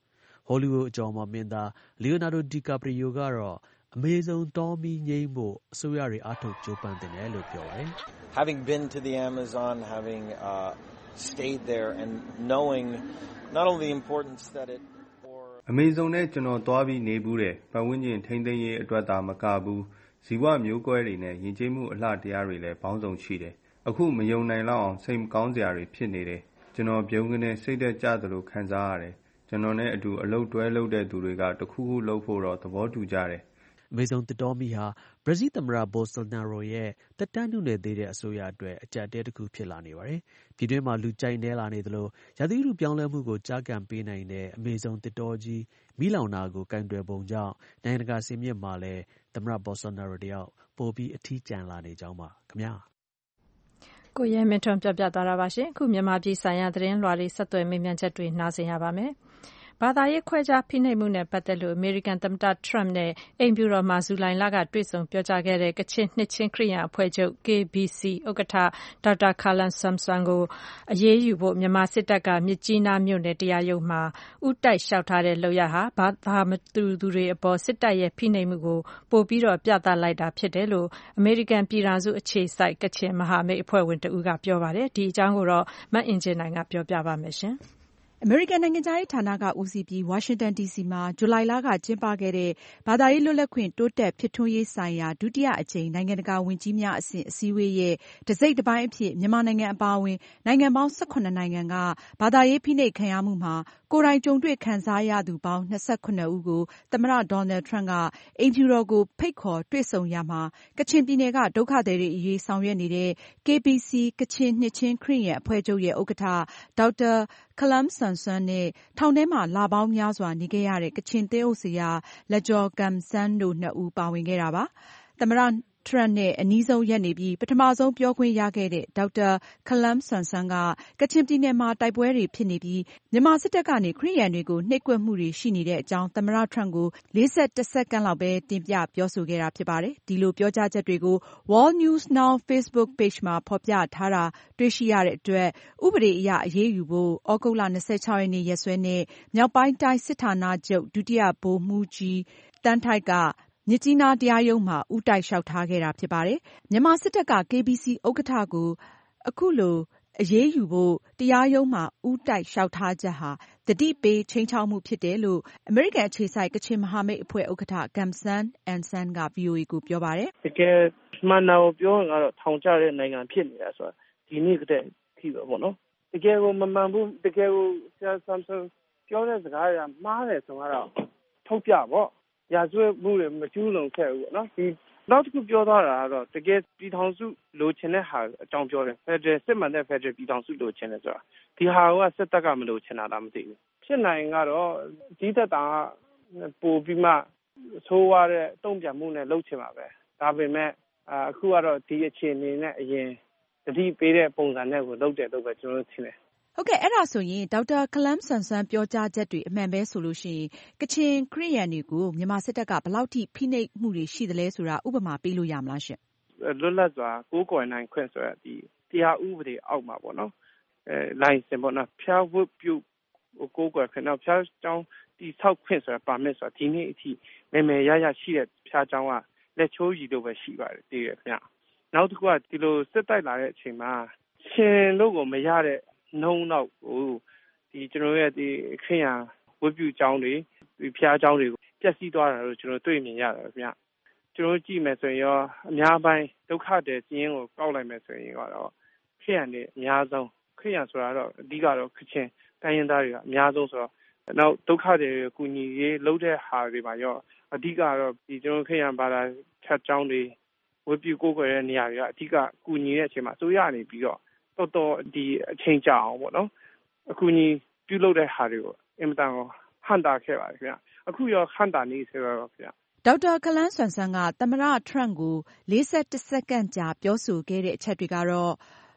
ဟောလီဝုဒ်အကျော်အမော်မင်းသား Leonardo DiCaprio ကတော့ အမေဇုံတောမီးငြိမ်းဖို့အစိုးရတွေအားထုတ်ကြိုးပမ်းသင့်တယ်လို့ပြောပါတယ်။ Having been to the Amazon, having uh, stayed there and knowing not only the importance that it အမေဇုံနဲ့ကျွန်တော်သွားပြီးနေဘူးတယ်ပတ်ဝန်းကျင်ထိန်းသိမ်းရေးအတွက်သာမကဘူးဇီဝမျိုးကွဲတွေနဲ့ယဉ်ကျေးမှုအလှတရားတွေလည်းပေါင်းစုံရှိတယ်အခုမယုံနိုင်လောက်အောင်စိတ်မကောင်းစရာတွေဖြစ်နေတယ်ကျွန်တော်ပြုံးကနေစိတ်သက်ကြသလိုခံစားရတယ်ကျွန်တော်နဲ့အတူအလုပ်တွဲလုပ်တဲ့သူတွေကတခုခုလုပ်ဖို့တော့သဘောတူကြတယ်အမေဇုံသစ်တောမီးဟာဘရာဇီးသမ္မတ Bolsonaro ရဲ့သက်တမ်းနုနယ်သေးတဲ့အစိုးရအတွက်အကြပ်အတည်းတစ်ခုဖြစ်လာနေပါတယ်။ပြည်တွင်းမှာလူကြိုက်နဲလာနေသလိုရာသီဥတုပြောင်းလဲမှုကိုကြားကန်ပေးနိုင်တဲ့အမေဇုံသစ်တောကြီးမီးလောင်တာကိုကင်တွယ်ပုံကြောင့်နိုင်ငံတကာစင်မြင့်မှာလည်းသမ္မတ Bolsonaro တယောက်ပိုပြီးအထီးကျန်လာနေကြောင်းပါခင်ဗျာ။ကိုရဲမင်းထွန်းပြပြသွားတာပါရှင်။ခုမြန်မာပြည်ဆိုင်ရာသတင်းလွှာတွေဆက်သွယ်မေးမြန်းချက်တွေနားဆင်ရပါမယ်။ဘာသာရေးခွဲခြားဖိနှိပ်မှုနဲ့ပတ်သက်လို့အမေရိကန်သမ္မတထရမ့်နဲ့အိမ်ဖြူတော်မှာဇူလိုင်လကတွေ့ဆုံပြောကြားခဲ့တဲ့ကချင်နှစ်ချင်းခရစ်ယာန်အဖွဲ့ချုပ် K B C ဥက္ကဋ္ဌဒေါက်တာခါလမ်ဆမ်ဆွမ်ကိုအရေးယူဖို့မြန်မာစစ်တပ်ကမြစ်ကြီးနားမြို့နယ်တရားရုံးမှာဦးတိုက်လျှောက်ထားတဲ့လုပ်ရပ်ဟာဘာသာမတူသူတွေအပေါ်စစ်တပ်ရဲ့ဖိနှိပ်မှုကိုပိုပြီးတော့ပြသလိုက်တာဖြစ်တယ်လို့အမေရိကန်ပြည်ထောင်စုအခြေစိုက်ကချင်မဟာမိတ်အဖွဲ့ဝင်တဦးကပြောပါတယ်။ဒီအကြောင်းကိုတော့မအင်ဂျင်နိုင်ကပြောပြပါမယ်ရှင်။အမေရိကန်နိုင်ငံခြားရေးဌာနကဦးစီးပြီးဝါရှင်တန်ဒီစီမှာဇူလိုင်လကကျင်းပခဲ့တဲ့ဘာသာရေးလွတ်လပ်ခွင့်တိုးတက်ဖြစ်ထွန်းရေးဆိုင်ရာဒုတိယအကြိမ်နိုင်ငံတကာဝန်ကြီးများအဆင့်အစည်းအဝေးရဲ့တစိတ်တပိုင်းအဖြစ်မြန်မာနိုင်ငံအပါအဝင်နိုင်ငံပေါင်း၁၇နိုင်ငံကဘာသာရေးဖိနှိပ်ခံရမှုမှာကိုယ်တိုင်ကြုံတွေ့ခံစားရသူပေါင်း၂၇ဦးကိုသမ္မတဒေါ်နယ်ထရမ့်ကအိမ်ဖြူတော်ကိုဖိတ်ခေါ်တွေ့ဆုံရာမှာကချင်ပြည်နယ်ကဒုက္ခသည်တွေအရေးဆောင်ရွက်နေတဲ့ K B C ကချင်နှစ်ချင်းခရစ်ယာန်အဖွဲ့ချုပ်ရဲ့ဥက္ကဋ္ဌဒေါက်တာခလမ်ဆမ်ဆွမ်နဲ့ထောင်ထဲမှာလပေါင်းများစွာနေခဲ့ရတဲ့ကချင်သင်းအုပ်ဆရာလက်ကျော်ဂမ်ဆန်းတို့နှစ်ဦးပါဝင်ခဲ့တာပါ။သမ္မတထရမ့်နဲ့အနီးဆုံးရပ်နေပြီးပထမဆုံးပြောခွင့်ရခဲ့တဲ့ဒေါက်တာခလမ်ဆမ်ဆွမ်ကကချင်ပြည်နယ်မှာတိုက်ပွဲတွေဖြစ်နေပြီးမြန်မာစစ်တပ်ကနေခရစ်ယာန်တွေကိုနှိပ်ကွပ်မှုတွေရှိနေတဲ့အကြောင်းသမ္မတထရမ့်ကိုလေးဆယ့်တစ်စက္ကန့်လောက်ပဲတင်ပြပြောဆိုခဲ့တာဖြစ်ပါတယ်။ဒီလိုပြောကြားချက်တွေကို World News Now Facebook Page မှာဖော်ပြထားတာတွေ့ရှိရတဲ့အတွက်ဥပဒေအရအရေးယူဖို့ဩဂုတ်လ၂၆ရက်နေ့ရက်စွဲနဲ့မြောက်ပိုင်းတိုင်းစစ်ဌာနချုပ်ဒုတိယဗိုလ်မှူးကြီးတန်းထိုက်ကမြစ်ကြီးနားတရားရုံးမှာဦးတိုက်လျှောက်ထားခဲ့တာဖြစ်ပါတယ်။မြန်မာစစ်တပ်က K B C ဥက္ကဋ္ဌကိုအခုလိုအရေးယူဖို့တရားရုံးမှာဦးတိုက်လျှောက်ထားချက်ဟာသတိပေးခြိမ်းခြောက်မှုဖြစ်တယ်လို့အမေရိကန်အခြေစိုက်ကချင်မဟာမိတ်အဖွဲ့ဥက္ကဋ္ဌ Gum San N San က ဗွီအိုအေ ကိုပြောပါတယ်။တကယ်မှန်တာကိုပြောရင်ကတော့ထောင်ကျတဲ့နိုင်ငံဖြစ်နေတာဆိုတာဒီနေ့ကတည်းကထိပဲပေါ့နော်။တကယ်ကိုမမှန်ဘူးတကယ်ကိုဆရာဆမ်ဆမ်ပြောတဲ့စကားကမှားတယ်ဆိုတော့ထုတ်ပြပေါ့။ရာဇဝတ်မှုတွေမကျူးလွန်ခဲ့ဘူးပေါ့နော်ဒီနောက်တစ်ခုပြောသွားတာကတော့တကယ်ပြည်ထောင်စုလိုချင်တဲ့ဟာအကြောင်းပြောတယ်ဖက်ဒရယ်စစ်မှန်တဲ့ဖက်ဒရယ်ပြည်ထောင်စုလိုချင်တယ်ဆိုတာဒီဟာကစစ်တပ်ကမလိုချင်တာလားမသိဘူးဖြစ်နိုင်ကတော့ကြီးသက်တာပို့ပြီးမှဆိုးရတဲ့တုံ့ပြန်မှုနဲ့လှုပ်ချင်ပါပဲဒါပေမဲ့အခုကတော့ဒီအခြေအနေနဲ့အရင်တတိပေးတဲ့ပုံစံနဲ့ကိုလှုပ်တယ်လို့ပဲကျွန်တော်တို့ထင်တယ်ဟုတ်ကဲ့အဲ့ဒါဆိုရင်ဒေါက်တာခလမ်ဆန်ဆန်ပြောကြားချက်တွေအမှန်ပဲဆိုလို့ရှိရင်ကချင်ခရစ်ယာန်တွေကိုမြန်မာစစ်တပ်ကဘယ်လောက်ထိဖိနှိပ်မှုတွေရှိသလဲဆိုတာဥပမာပေးလို့ရမလားရှင်လွတ်လပ်စွာကိုးကွယ်နိုင်ခွင့်ဆိုရဒီတရားဥပဒေအောက်မှာပေါ့နော်အဲလိုင်စင်ပေါ့နော်ဖျားဝတ်ပြုကိုးကွယ်ခွင့်တော့ဖျားကျောင်းတိဆောက်ခွင့်ဆိုတာပါမစ်ဆိုတာဒီနေ့အထိမေမေရရရှိတဲ့ဖျားကျောင်းကလက်ချိုးရည်လို့ပဲရှိပါတယ်တည်ရခင်ဗျနောက်တစ်ခုကဒီလိုစစ်တိုက်လာတဲ့အချိန်မှာရှင်လို့ကိုမရတဲ့နှုံတော့ကိုဒီကျွန်တော်ရဲ့ဒီခရစ်ယာန်ဝတ်ပြုကျောင်းတွေဒီဖျားကျောင်းတွေကိုပျက်စီးသွားတာလို့ကျွန်တော်တွေ့မြင်ရတယ်ခင်ဗျကျွန်တော်ကြည့်မယ်ဆိုရင်ရောအများပိုင်းဒုက္ခတဲ့စီးရင်ကိုကောက်လိုက်မယ်ဆိုရင်တော့ခရစ်ယာန်တွေအများဆုံးခရစ်ယာန်ဆိုတာတော့အဓိကတော့ခချင်းတိုင်းရင်းသားတွေကအများဆုံးဆိုတော့နောက်ဒုက္ခတွေကိုကူညီရေးလုပ်တဲ့ဟာတွေမှာရောအဓိကတော့ဒီကျွန်တော်ခရစ်ယာန်ဘာသာဖြတ်ကျောင်းတွေဝတ်ပြုကိုးကွယ်တဲ့နေရာတွေကအဓိကကူညီတဲ့အချိန်မှာအစိုးရနေပြီးတော့တော်တော်ဒီအချိန်ကြာအောင်ပေါ့နော်အခုညီပြုလုပ်တဲ့ဟာတွေကိုအင်မတန်ကိုဟန်တာခဲ့ပါတယ်ခင်ဗျအခုရောဟန်တာနေဆိုတော့ခင်ဗျဒေါက်တာခလန်းဆန်ဆန်ကသမ္မတထရမ့်ကိုလေးဆယ့်တစ်စက္ကန့်ကြာပြောဆိုခဲ့တဲ့အချက်တွေကတော့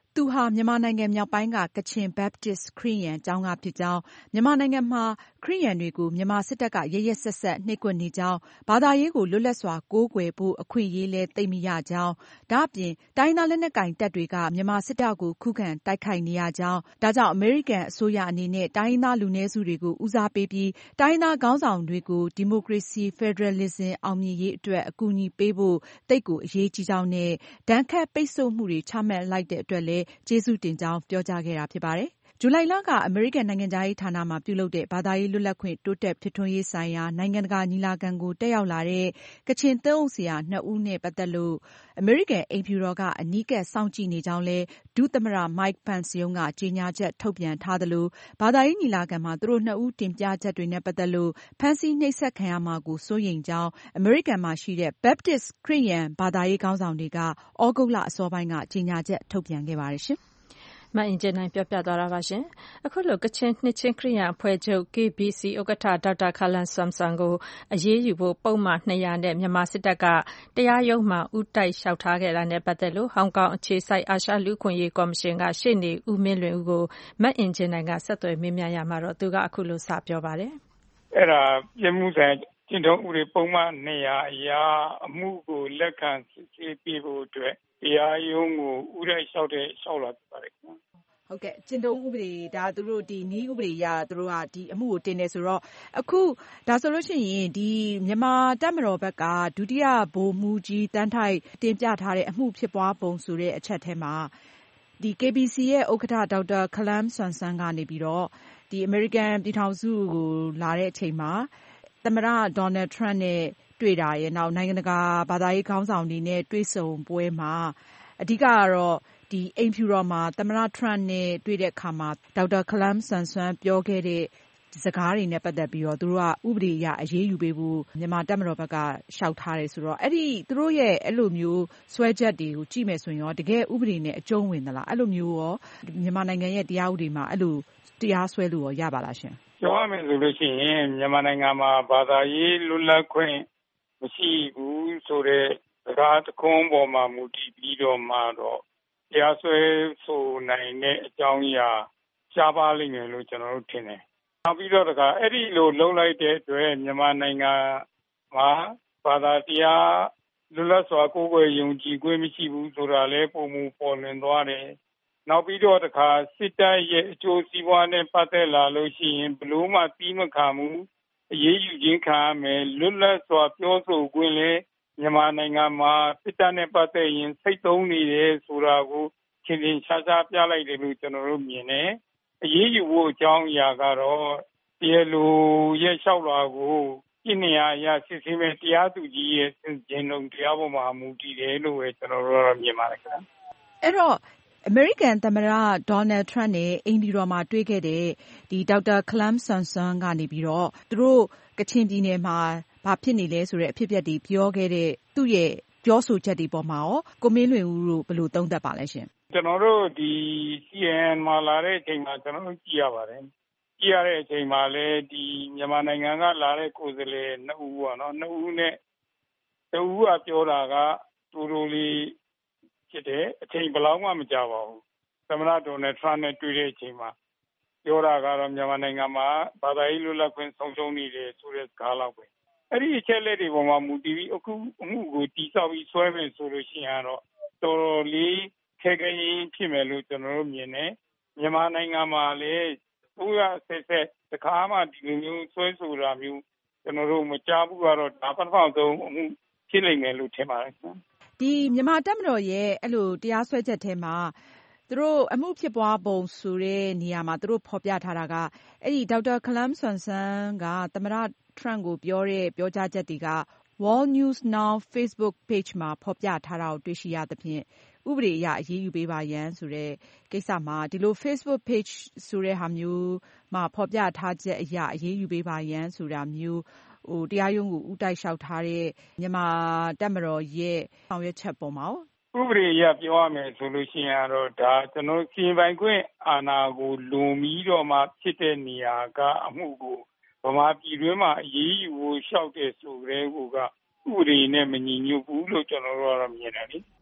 သူဟာမြန်မာနိုင်ငံမြောက်ပိုင်းက ကချင် Baptist ခရစ်ယာန်ကျောင်းကဖြစ်ကြောင်း၊ မြန်မာနိုင်ငံမှာခရစ်ယာန်တွေကိုမြန်မာစစ်တပ်ကရက်ရက်စက်စက်နှိပ်ကွပ်နေကြောင်း၊ ဘာသာရေးကိုလွတ်လပ်စွာကိုးကွယ်ဖို့အခွင့်အရေးလည်းသိပ်မရကြောင်း၊ ဒါ့အပြင်တိုင်းရင်းသားလက်နက်ကိုင်တပ်တွေကမြန်မာစစ်တပ်ကိုခုခံတိုက်ခိုက်နေရကြောင်း၊ ဒါကြောင့်အမေရိကန်အစိုးရအနေနဲ့တိုင်းရင်းသားလူနည်းစုတွေကိုဦးစားပေးပြီးတိုင်းရင်းသားခေါင်းဆောင်တွေကိုဒီမိုကရေစီဖက်ဒရယ်လစ်ဇင်အောင်မြင်ရေးအတွက်အကူအညီပေးဖို့သိပ်ကိုအရေးကြီးကြောင်းနဲ့ဒဏ်ခတ်ပိတ်ဆို့မှုတွေချမှတ်လိုက်တဲ့အတွက်လည်းကျေးဇူးတင်ကြောင်းပြောကြားခဲ့တာဖြစ်ပါတယ်။ဇူလိုင်လကအမေရိကန်နိုင်ငံခြားရေးဌာနမှာပြုလုပ်တဲ့ဘာသာရေးလွတ်လပ်ခွင့်တိုးတက်ဖြစ်ထွန်းရေးဆိုင်ရာနိုင်ငံတကာညီလာခံကိုတက်ရောက်လာတဲ့ကချင်သင်းအုပ်ဆရာနှစ်ဦးနဲ့ပတ်သက်လို့အမေရိကန်အိမ်ဖြူတော်ကအနီးကပ်စောင့်ကြည့်နေကြောင်းလည်းဒုသမ္မတ Mike Pence ရုံးကကြေညာချက်ထုတ်ပြန်ထားသလိုဘာသာရေးညီလာခံမှာသူတို့နှစ်ဦးတင်ပြချက်တွေနဲ့ပတ်သက်လို့ဖမ်းဆီးနှိပ်စက်ခံရမှာကိုစိုးရိမ်ကြောင်းအမေရိကန်မှာရှိတဲ့ Baptist ခရစ်ယာန်ဘာသာရေးခေါင်းဆောင်တွေကသြဂုတ်လအစောပိုင်းကကြေညာချက်ထုတ်ပြန်ခဲ့ပါတယ်ရှင်မအင်ကြင်းနိုင်ပြောပြသွားတာပါရှင်။အခုလိုကချင်နှစ်ချင်းခရစ်ယာန်အဖွဲ့ချုပ် K B C ဥက္ကဋ္ဌဒေါက်တာခါလမ်ဆမ်ဆွန်ကိုအရေးယူဖို့ပုဒ်မနှစ်ရာနဲ့မြန်မာစစ်တပ်ကတရားရုံးမှာဦးတိုက်လျှောက်ထားခဲ့တာနဲ့ပတ်သက်လို့ဟောင်ကောင်အခြေစိုက်အာရှလူ့အခွင့်အရေးကော်မရှင်ကရှေ့နေဦးမင်းလွင်ဦးကိုမအင်ကြင်းနိုင်ကဆက်သွယ်မေးမြန်းရာမှာတော့သူကအခုလိုစပြောပါတယ်။အဲ့ဒါပြမှုဆိုင်ကျင့်ထုံးဥပဒေပုံမှန်နှစ်ရာအရာအမှုကိုလက်ခံစစ်ဆေးပေးဖို့အတွက်တရားရုံးကိုဦးတိုက်လျှောက်တဲ့လျှောက်လာဖြစ်ပါတယ်ခင်ဗျ။ဟုတ်ကဲ့ကျင့်ထုံးဥပဒေဒါသူတို့ဒီနည်းဥပဒေအရသူတို့ကဒီအမှုကိုတင်တယ်ဆိုတော့အခုဒါဆိုလို့ရှိရင်ဒီမြန်မာတပ်မတော်ဘက်ကဒုတိယဗိုလ်မှူးကြီးတန်းထိုက်တင်ပြထားတဲ့အမှုဖြစ်ပွားပုံဆိုတဲ့အချက်ထဲမှာဒီ K B C ရဲ့ဥက္ကဋ္ဌဒေါက်တာခလမ်ဆွမ်ဆန်ကနေပြီးတော့ဒီအမေရိကန်ပြည်ထောင်စုကိုလာတဲ့အချိန်မှာသမ္မတဒေါ်နယ်ထရန့်နဲ့တွေ့တာရဲ့နောက်နိုင်ငံတကာဘာသာရေးခေါင်းဆောင်တွေနဲ့တွေ့ဆုံပွဲမှာအဓိကကတော့ဒီအိမ်ဖြူတော်မှာသမ္မတထရန့်နဲ့တွေ့တဲ့အခါမှာဒေါက်တာခလမ်ဆမ်ဆွန်ပြောခဲ့တဲ့စကားတွေနဲ့ပတ်သက်ပြီးတော့သူတို့ကဥပဒေအရအရေးယူပေးဖို့မြန်မာတပ်မတော်ဘက်ကလျှောက်ထားတယ်ဆိုတော့အဲ့ဒီသူတို့ရဲ့အဲ့လိုမျိုးဆွဲချက်တွေကိုကြည့်မယ်ဆိုရင်ရောတကယ်ဥပဒေနဲ့အကျုံးဝင်သလားအဲ့လိုမျိုးရောမြန်မာနိုင်ငံရဲ့တရားဥပဒေမှာအဲ့လိုတရားစွဲလို့ရောရပါလားရှင်ပြောရမယ်ဆိုလို့ရှိရင်မြန်မာနိုင်ငံမှာဘာသာရေးလွတ်လပ်ခွင့်မရှိဘူးဆိုတဲ့စကားတခွန်းပေါ်မှာမူတည်ပြီးတော့မှတော့တရားစွဲဆိုနိုင်တဲ့အကြောင်းအရာရှားပါလိမ့်မယ်လို့ကျွန်တော်တို့ထင်တယ်။နောက်ပြီးတော့တခါအဲ့ဒီလိုလှုပ်လိုက်တဲ့အတွက်မြန်မာနိုင်ငံမှာဘာသာတရားလွတ်လပ်စွာကိုးကွယ်ယုံကြည်ခွင့်မရှိဘူးဆိုတာလည်းပုံမူပေါ်လွင်သွားတယ်။နောက်ပြီးတော့တခါစစ်တပ်ရဲ့အကျိုးစီးပွားနဲ့ပတ်သက်လာလို့ရှိရင်ဘလို့မှတီးမခံဘူးအရေးယူခြင်းခံရမယ်လွတ်လပ်စွာပြောဆိုခွင့်လည်းမြန်မာနိုင်ငံမှာစစ်တပ်နဲ့ပတ်သက်ရင်စိတ်သုံးနေတယ်ဆိုတာကိုရှင်းရှင်းရှားရှားပြလိုက်တယ်လို့ကျွန်တော်တို့မြင်တယ်။အရေးယူဖို့အကြောင်းအရာကတော့တရားလိုရဲ့လျှောက်လွှာကိုပြင်းနေရရစစ်ဆေးမဲ့တရားသူကြီးရဲ့ဂျင်လုံးတရားပေါ်မှာမူတည်တယ်လို့ပဲကျွန်တော်တို့မြင်ပါတယ်ခင်ဗျ။အဲ့တော့အမေရိကန်သမ္မတဒေါ်နယ်ထရန့်နဲ့အိမ်ဖြူတော်မှာတွေ့ခဲ့တဲ့ဒီဒေါက်တာခလမ်ဆွမ်ဆွန်ကနေပြီးတော့သူတို့ကချင်ပြည်နယ်မှာဘာဖြစ်နေလဲဆိုတဲ့အဖြစ်အပျက်တွေပြောခဲ့တဲ့သူ့ရဲ့ပြောဆိုချက်တွေပေါ်မှာရောကိုမင်းလွင်ဦးတို့ဘယ်လိုသုံးသပ်ပါလဲရှင်ကျွန်တော်တို့ဒီ C N N မှာလာတဲ့အချိန်မှာကျွန်တော်တို့ကြည့်ရပါတယ်ကြည့်ရတဲ့အချိန်မှာလည်းဒီမြန်မာနိုင်ငံကလာတဲ့ကိုယ်စားလှယ်နှစ်ဦးပေါ့နော်နှစ်ဦးနဲ့တဦးကပြောတာကတူတူလေးဖြစ်တယ်အချိန်ဘယ်လောက်မှမကြာပါဘူးသမ္မတဒေါ်နယ်ထရန့်နဲ့တွေ့တဲ့အချိန်မှာပြောတာကတော့မြန်မာနိုင်ငံမှာဘာသာရေးလွတ်လပ်ခွင့်ဆုံးရှုံးနေတယ်ဆိုတဲ့စကားလောက်ပဲအဲ့ဒီအချက်လက်တွေပေါ်မှာမူတည်ပြီးအခုအမှုကိုတီးဆောက်ပြီးဆွဲမယ်ဆိုလို့ရှိရင်တော့တော်တော်လေးခဲခဲရင်ဖြစ်မယ်လို့ကျွန်တော်တို့မြင်တယ်မြန်မာနိုင်ငံမှာလည်းဘုရားဆက်ဆက်တခါမှဒီလိုမျိုးဆွဲဆိုတာမျိုးကျွန်တော်တို့မကြားဘူးကတော့ဒါပထမဆုံးအမှုဖြစ်လိမ့်မယ်လို့ထင်ပါတယ်ဒီမြန်မာတပ်မတော်ရဲ့အဲ့လိုတရားစွဲချက်ထဲမှာသူတို့အမှုဖြစ်ပွားပုံဆိုတဲ့နေရာမှာသူတို့ဖော်ပြထားတာကအဲ့ဒီဒေါက်တာခလမ်ဆွမ်ဆန်ကသမ္မတထရန့်ကိုပြောတဲ့ပြောကြားချက်တွေက World News Now Facebook Page မှာဖော်ပြထားတာကိုတွေ့ရှိရသဖြင့်ဥပဒေအရအရေးယူပေးပါရန်ဆိုတဲ့ကိစ္စမှာဒီလို Facebook Page ဆိုတဲ့ဟာမျိုးမှာဖော်ပြထားချက်အရအရေးယူပေးပါရန်ဆိုတာမျိုးဟိုတရားရုံးကိုဦးတိုက်လျှောက်ထားတဲ့မြန်မာတပ်မတော်ရဲ့ဆောင်ရွက်ချက်ပေါ်မှာဥပဒေအရပြောရမယ်ဆိုလို့ရှိရင်တော့ဒါကျွန်တော်စီရင်ပိုင်ခွင့်အာဏာကိုလွန်ပြီးတော့မှဖြစ်တဲ့နေရာကအမှုကိုဗမာပြည်တွင်းမှာအရေးယူဖို့လျှောက်တဲ့ဆိုတဲ့ဟိုကဥပဒေနဲ့မညီညွတ်ဘူးလို့ကျွန်တော်တို့ကတော့မြင်တယ်လေ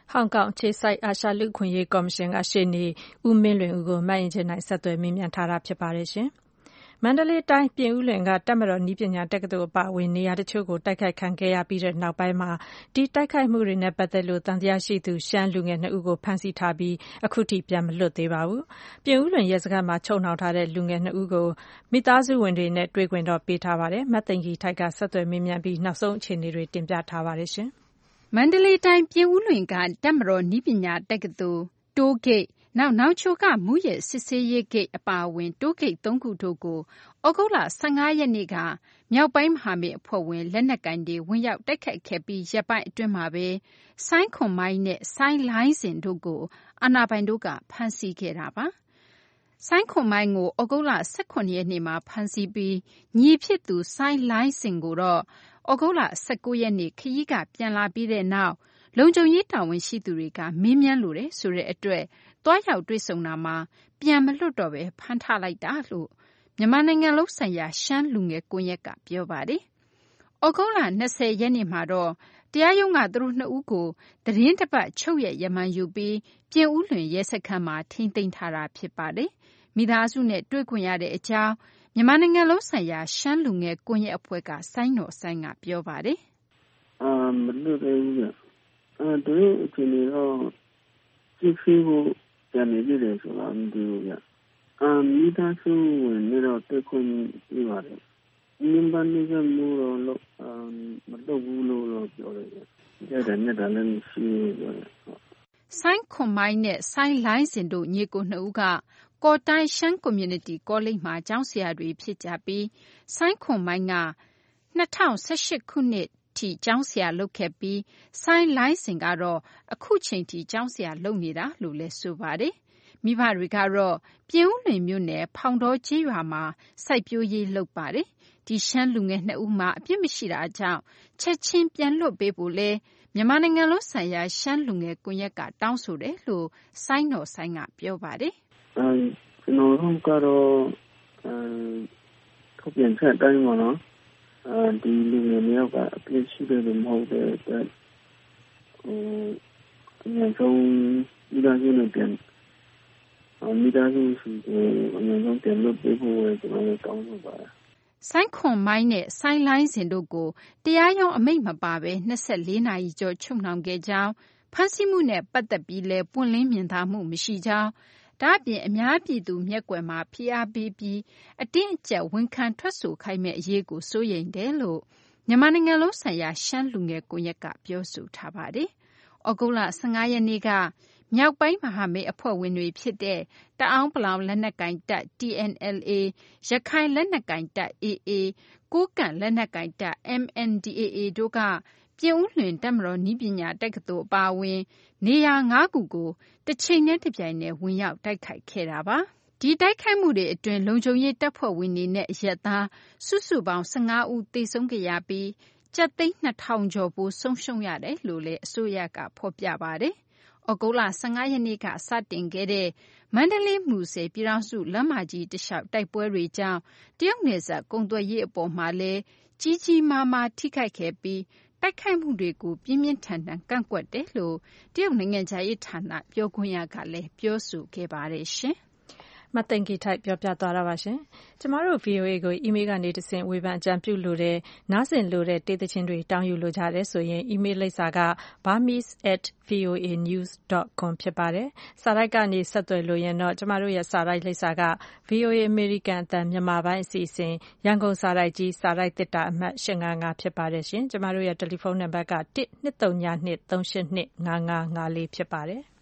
ဟောင်ကောင်အခြေစိုက်အာရှလူ့အခွင့်အရေးကော်မရှင်ကရှေ့နေဦးမင်းလွင်ဦးကိုမအင်ကြင်းနိုင်ဆက်သွယ်မေးမြန်းထားတာဖြစ်ပါတယ်ရှင်။မန္တလေးတိုင်းပြင်ဦးလွင်ကတပ်မတော်နည်းပညာတက္ကသိုလ်အပါအဝင်နေရာတချို့ကိုတိုက်ခိုက်ခံခဲ့ရပြီးတဲ့နောက်ပိုင်းမှာဒီတိုက်ခိုက်မှုတွေနဲ့ပတ်သက်လို့သံသယရှိသူရှမ်းလူငယ်နှစ်ဦးကိုဖမ်းဆီးထားပြီးအခုထိပြန်မလွတ်သေးပါဘူး။ပြင်ဦးလွင်ရဲစခန်းမှာချုပ်နှောင်ထားတဲ့လူငယ်နှစ်ဦးကိုမိသားစုဝင်တွေနဲ့တွေ့ခွင့်တော့ပေးထားပါတယ်။မသိင်္ဂီထိုက်ကဆက်သွယ်မေးမြန်းပြီးနောက်ဆုံးအခြေအနေတွေတင်ပြထားပါတယ်ရှင်။မန္တလေးတိုင်းပြင်ဦးလွင်ကတပ်မတော်နည်းပညာတက္ကသိုလ်တိုးဂိတ်နောက်နောက်ချိုကမူရဲ့စစ်ဆေးရေးဂိတ်အပါအဝင်တိုးဂိတ်သုံးခုတို့ကိုဩဂုတ်လ၁၅ရက်နေ့ကမြောက်ပိုင်းမဟာမိတ်အဖွဲ့ဝင်လက်နက်ကင်တွေဝင်ရောက်တိုက်ခိုက်ခဲ့ပြီးရက်ပိုင်းအတွင်းမှာပဲဆိုင်းခွန်မိုင်းနဲ့ဆိုင်းလိုင်းစင်တို့ကိုအာဏာပိုင်တို့ကဖမ်းဆီးခဲ့တာပါ။ဆိုင်းခွန်မိုင်းကိုဩဂုတ်လ၁၇ရက်နေ့မှာဖမ်းဆီးပြီးညီဖြစ်သူဆိုင်းလိုင်းစင်ကိုတော့ဩဂုတ်လ၁၉ရက်နေ့ခရီးကပြန်လာပြီးတဲ့နောက်လုံခြုံရေးတာဝန်ရှိသူတွေကမေးမြန်းလိုတယ်ဆိုတဲ့အတွက်သွားရောက်တွေ့ဆုံတာမှာပြန်မလွတ်တော့ပဲဖမ်းထားလိုက်တာလို့မြန်မာနိုင်ငံလုံးဆိုင်ရာရှမ်းလူငယ်ကွန်ရက်ကပြောပါတယ်။ဩဂုတ်လ၂၀ရက်နေ့မှာတော့တရားရုံးကသူတို့နှစ်ဦးကိုသတင်းတစ်ပတ်ချုပ်ရက်ရမန်ယူပြီးပြင်ဦးလွင်ရဲစခန်းမှာထိန်းသိမ်းထားတာဖြစ်ပါတယ်။မိသားစုနဲ့တွေ့ခွင့်ရတဲ့အကြောင်းမြန်မာနိုင်ငံလုံးဆိုင်ရာရှမ်းလူငယ်ကွန်ရက်အဖွဲ့ကဆိုင်းတော်ဆိုင်းကပြောပါတယ်။အာမလွတ်သေးဘူး။အဲတို့အခြေအနေတော့ကြည့်ပြီးဖို့ပြန်နေကြတယ်ဆိုတာမသိဘူးဗျ။အာမိသားစုဝင်နေတော့တွေ့ခွင့်ပြပါတယ်။နင်ဘာနေကမိုးတော့လို့အာမလုပ်ဘူးလို့ပြောတယ်ဗျ။ကြတဲ့နဲ့လည်းမရှိဘူးပြောတယ်။ဆိုင်းခွန်မိုင်းနဲ့ဆိုင်းလိုင်းစင်တို့ညီကိုနှစ်ဦးကကော်တိုင်းရှမ်း Community College မှာကျောင်းဆရာတွေဖြစ်ကြပြီးဆိုင်းခွန်မိုင်းက၂၀၁၈ခုနှစ်ထိကျောင်းဆရာလုပ်ခဲ့ပြီးဆိုင်းလိုင်းစင်ကတော့အခုချိန်ထိကျောင်းဆရာလုပ်နေတာလို့လည်းဆိုပါတယ်။မိဘတွေကတော့ပြင်ဦးလွင်မြို့နယ်ဖောင်တော်ကျေးရွာမှာစိုက်ပျိုးရေးလုပ်ပါတယ်။ဒီရှမ်းလူငယ်နှစ်ဦးမှာအပြစ်မရှိတာကြောင့်ချက်ချင်းပြန်လွတ်ပေးဖို့လဲမြန်မာနိုင်ငံလုံးဆိုင်ရာရှမ်းလူငယ်ကွန်ရက်ကတောင်းဆိုတယ်လို့ဆိုင်းတော်ဆိုင်းကပြောပါတယ်။အဲကျွန်တော်တို့ကတော့အဲထုတ်ပြန်ချက်တိုင်းမှာနော်အဲဒီလူငယ်မျိုးကအပြစ်ရှိတယ်လို့မဟုတ်တဲ့အတွက်ဟိုအများဆုံးမိသားစုနဲ့ပြန်မိသားစုရှိတယ်အများဆုံးပြန်လို့ပြဖို့ကျွန်တော်တို့တောင်းဆိုပါတယ်ဆိုင်းခွန်မိုင်းနဲ့ဆိုင်းလိုင်းစင်တို့ကိုတရားရုံးအမိန့်မပါဘဲ၂၄နာရီကျော်ချုပ်နှောင်ခဲ့ကြောင်းဖမ်းဆီးမှုနဲ့ပတ်သက်ပြီးလဲပွင့်လင်းမြင်သာမှုမရှိကြောင်းဒါ့အပြင်အများပြည်သူမျက်ကွယ်မှာဖိအားပေးပြီးအတင်းအကျပ်ဝန်ခံထွက်ဆိုခိုင်းမဲ့အရေးကိုစိုးရိမ်တယ်လို့မြန်မာနိုင်ငံလုံးဆိုင်ရာရှမ်းလူငယ်ကွန်ရက်ကပြောဆိုထားပါတယ်။ဩဂုတ်လ၁၅ရက်နေ့ကမြောက်ပိုင်းမဟာမိတ်အဖွဲ့ဝင်တွေဖြစ်တဲ့တအောင်းပလောင်လက်နက်ကင်တပ် T N L A ရခိုင်လက်နက်ကင်တပ် A A ကိုးကန့်လက်နက်ကင်တပ် M N D A A တို့ကပြင်ဦးလွင်တပ်မတော်နည်းပညာတက္ကသိုလ်အပါအဝင်နေရာ၅ခုကိုတစ်ချိန်နဲ့တစ်ပြိုင်တည်းဝင်ရောက်တိုက်ခိုက်ခဲ့တာပါ။ဒီတိုက်ခိုက်မှုတွေအတွင်းလုံခြုံရေးတပ်ဖွဲ့ဝင်တွေနဲ့အရပ်သားစုစုပေါင်း၁၅ဦးသေဆုံးခဲ့ရပြီးကျပ်သိန်း၂ထောင်ကျော်ပိုဆုံးရှုံးရတယ်လို့လည်းအစိုးရကဖော်ပြပါတယ်။ဩဂုတ်လ၁၅ရက်နေ့ကစတင်ခဲ့တဲ့မန္တလေးမူဆယ်ပြည်ထောင်စုလမ်းမကြီးတစ်လျှောက်တိုက်ပွဲတွေကြောင့်တရုတ်နယ်စပ်ကုန်သွယ်ရေးအပေါ်မှာလည်းကြီးကြီးမားမားထိခိုက်ခဲ့ပြီးတိုက်ခိုက်မှုတွေကိုပြင်းပြင်းထန်ထန်ကန့်ကွက်တယ်လို့တရုတ်နိုင်ငံခြားရေးဌာနပြောခွင့်ရကလည်းပြောဆိုခဲ့ပါတယ်ရှင်။မသိင်္ဂီထိုက်ပြောပြသွားတာပါရှင်။ကျမတို့ V O A ကိုအီးမေးလ်ကနေတဆင့်ဝေဖန်အကြံပြုလိုတဲ့နားဆင်လိုတဲ့တေးသချင်းတွေတောင်းယူလိုကြတယ်ဆိုရင်အီးမေးလ်လိပ်စာက burmese at voa news dot com ဖြစ်ပါတယ်။စာရိုက်ကနေဆက်သွယ်လို့ရင်တော့ကျမတို့ရဲ့စာရိုက်လိပ်စာက V O A American အသံမြန်မာပိုင်းအစီအစဉ်ရန်ကုန်စာရိုက်ကြီးစာရိုက်သစ်တာအမှတ်၈၅၅ဖြစ်ပါတယ်ရှင်။ကျမတို့ရဲ့တယ်လီဖုန်းနံပါတ်က၁ ၂၃ည၂ ၃၈၂ ၅၅၅၄ဖြစ်ပါတယ်။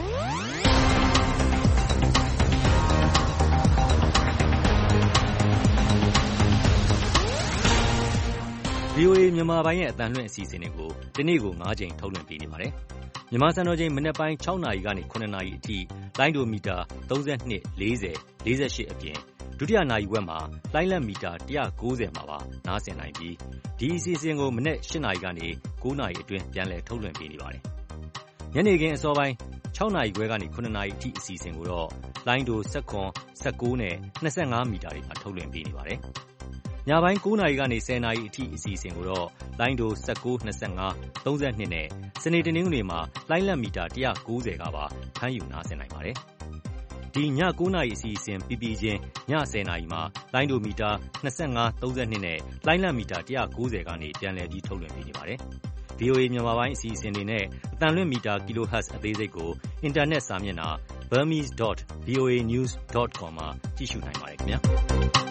V O A မြန်မာပိုင်းရဲ့အသံလွှင့်အစီအစဉ်တွေကိုဒီနေ့ကို၅ကြိမ်ထုတ်လွှင့်ပေးနေပါတယ်။မြန်မာစံတော်ချိန်မနက်ပိုင်း၆နာရီကနေ၇နာရီအထိလိုင်းဒိုမီတာ၃၂ ၄၀ ၄၈အပြင်ဒုတိယနာရီဝက်မှာလိုင်းလက်မီတာ၁၉၀မှာပါနားဆင်နိုင်ပြီးဒီအစီအစဉ်ကိုမနက်၈နာရီကနေ၉နာရီအတွင်းပြန်လည်ထုတ်လွှင့်ပေးနေပါတယ်။ညနေခင်းအစောပိုင်း၆နာရီခွဲကနေ၇နာရီအထိအစီအစဉ်ကိုတော့လိုင်းဒို၁၇ ၁၉နဲ့၂၅မီတာတွေမှာထုတ်လွှင့်ပေးနေပါတယ်။ညပိုင်း၉နာရီကနေ၁၀နာရီအထိအစီအစဉ်ကိုတော့လိုင်းဒို၁၉ ၂၅ ၃၂နဲ့စနေတနင်္ဂနွေမှာလိုင်းလံမီတာ၁၉၀ကပါဖမ်းယူနားဆင်နိုင်ပါတယ်။ဒီည၉နာရီအစီအစဉ်ပြီးပြီးချင်းည၁၀နာရီမှာလိုင်းဒိုမီတာ၂၅ ၃၂နဲ့လိုင်းလံမီတာ၁၉၀ကနေပြန်လည်ပြီးထုတ်လွှင့်ပေးနေပါတယ်။ဗွီအိုအေ မြန်မာပိုင်းအစီအစဉ်တွေနဲ့အသံလွှင့်မီတာ kilohertz အသေးစိတ်ကိုအင်တာနက်စာမျက်နှာ burmese dot voa news dot com မှာကြည့်ရှုနိုင်ပါတယ်ခင်ဗျာ။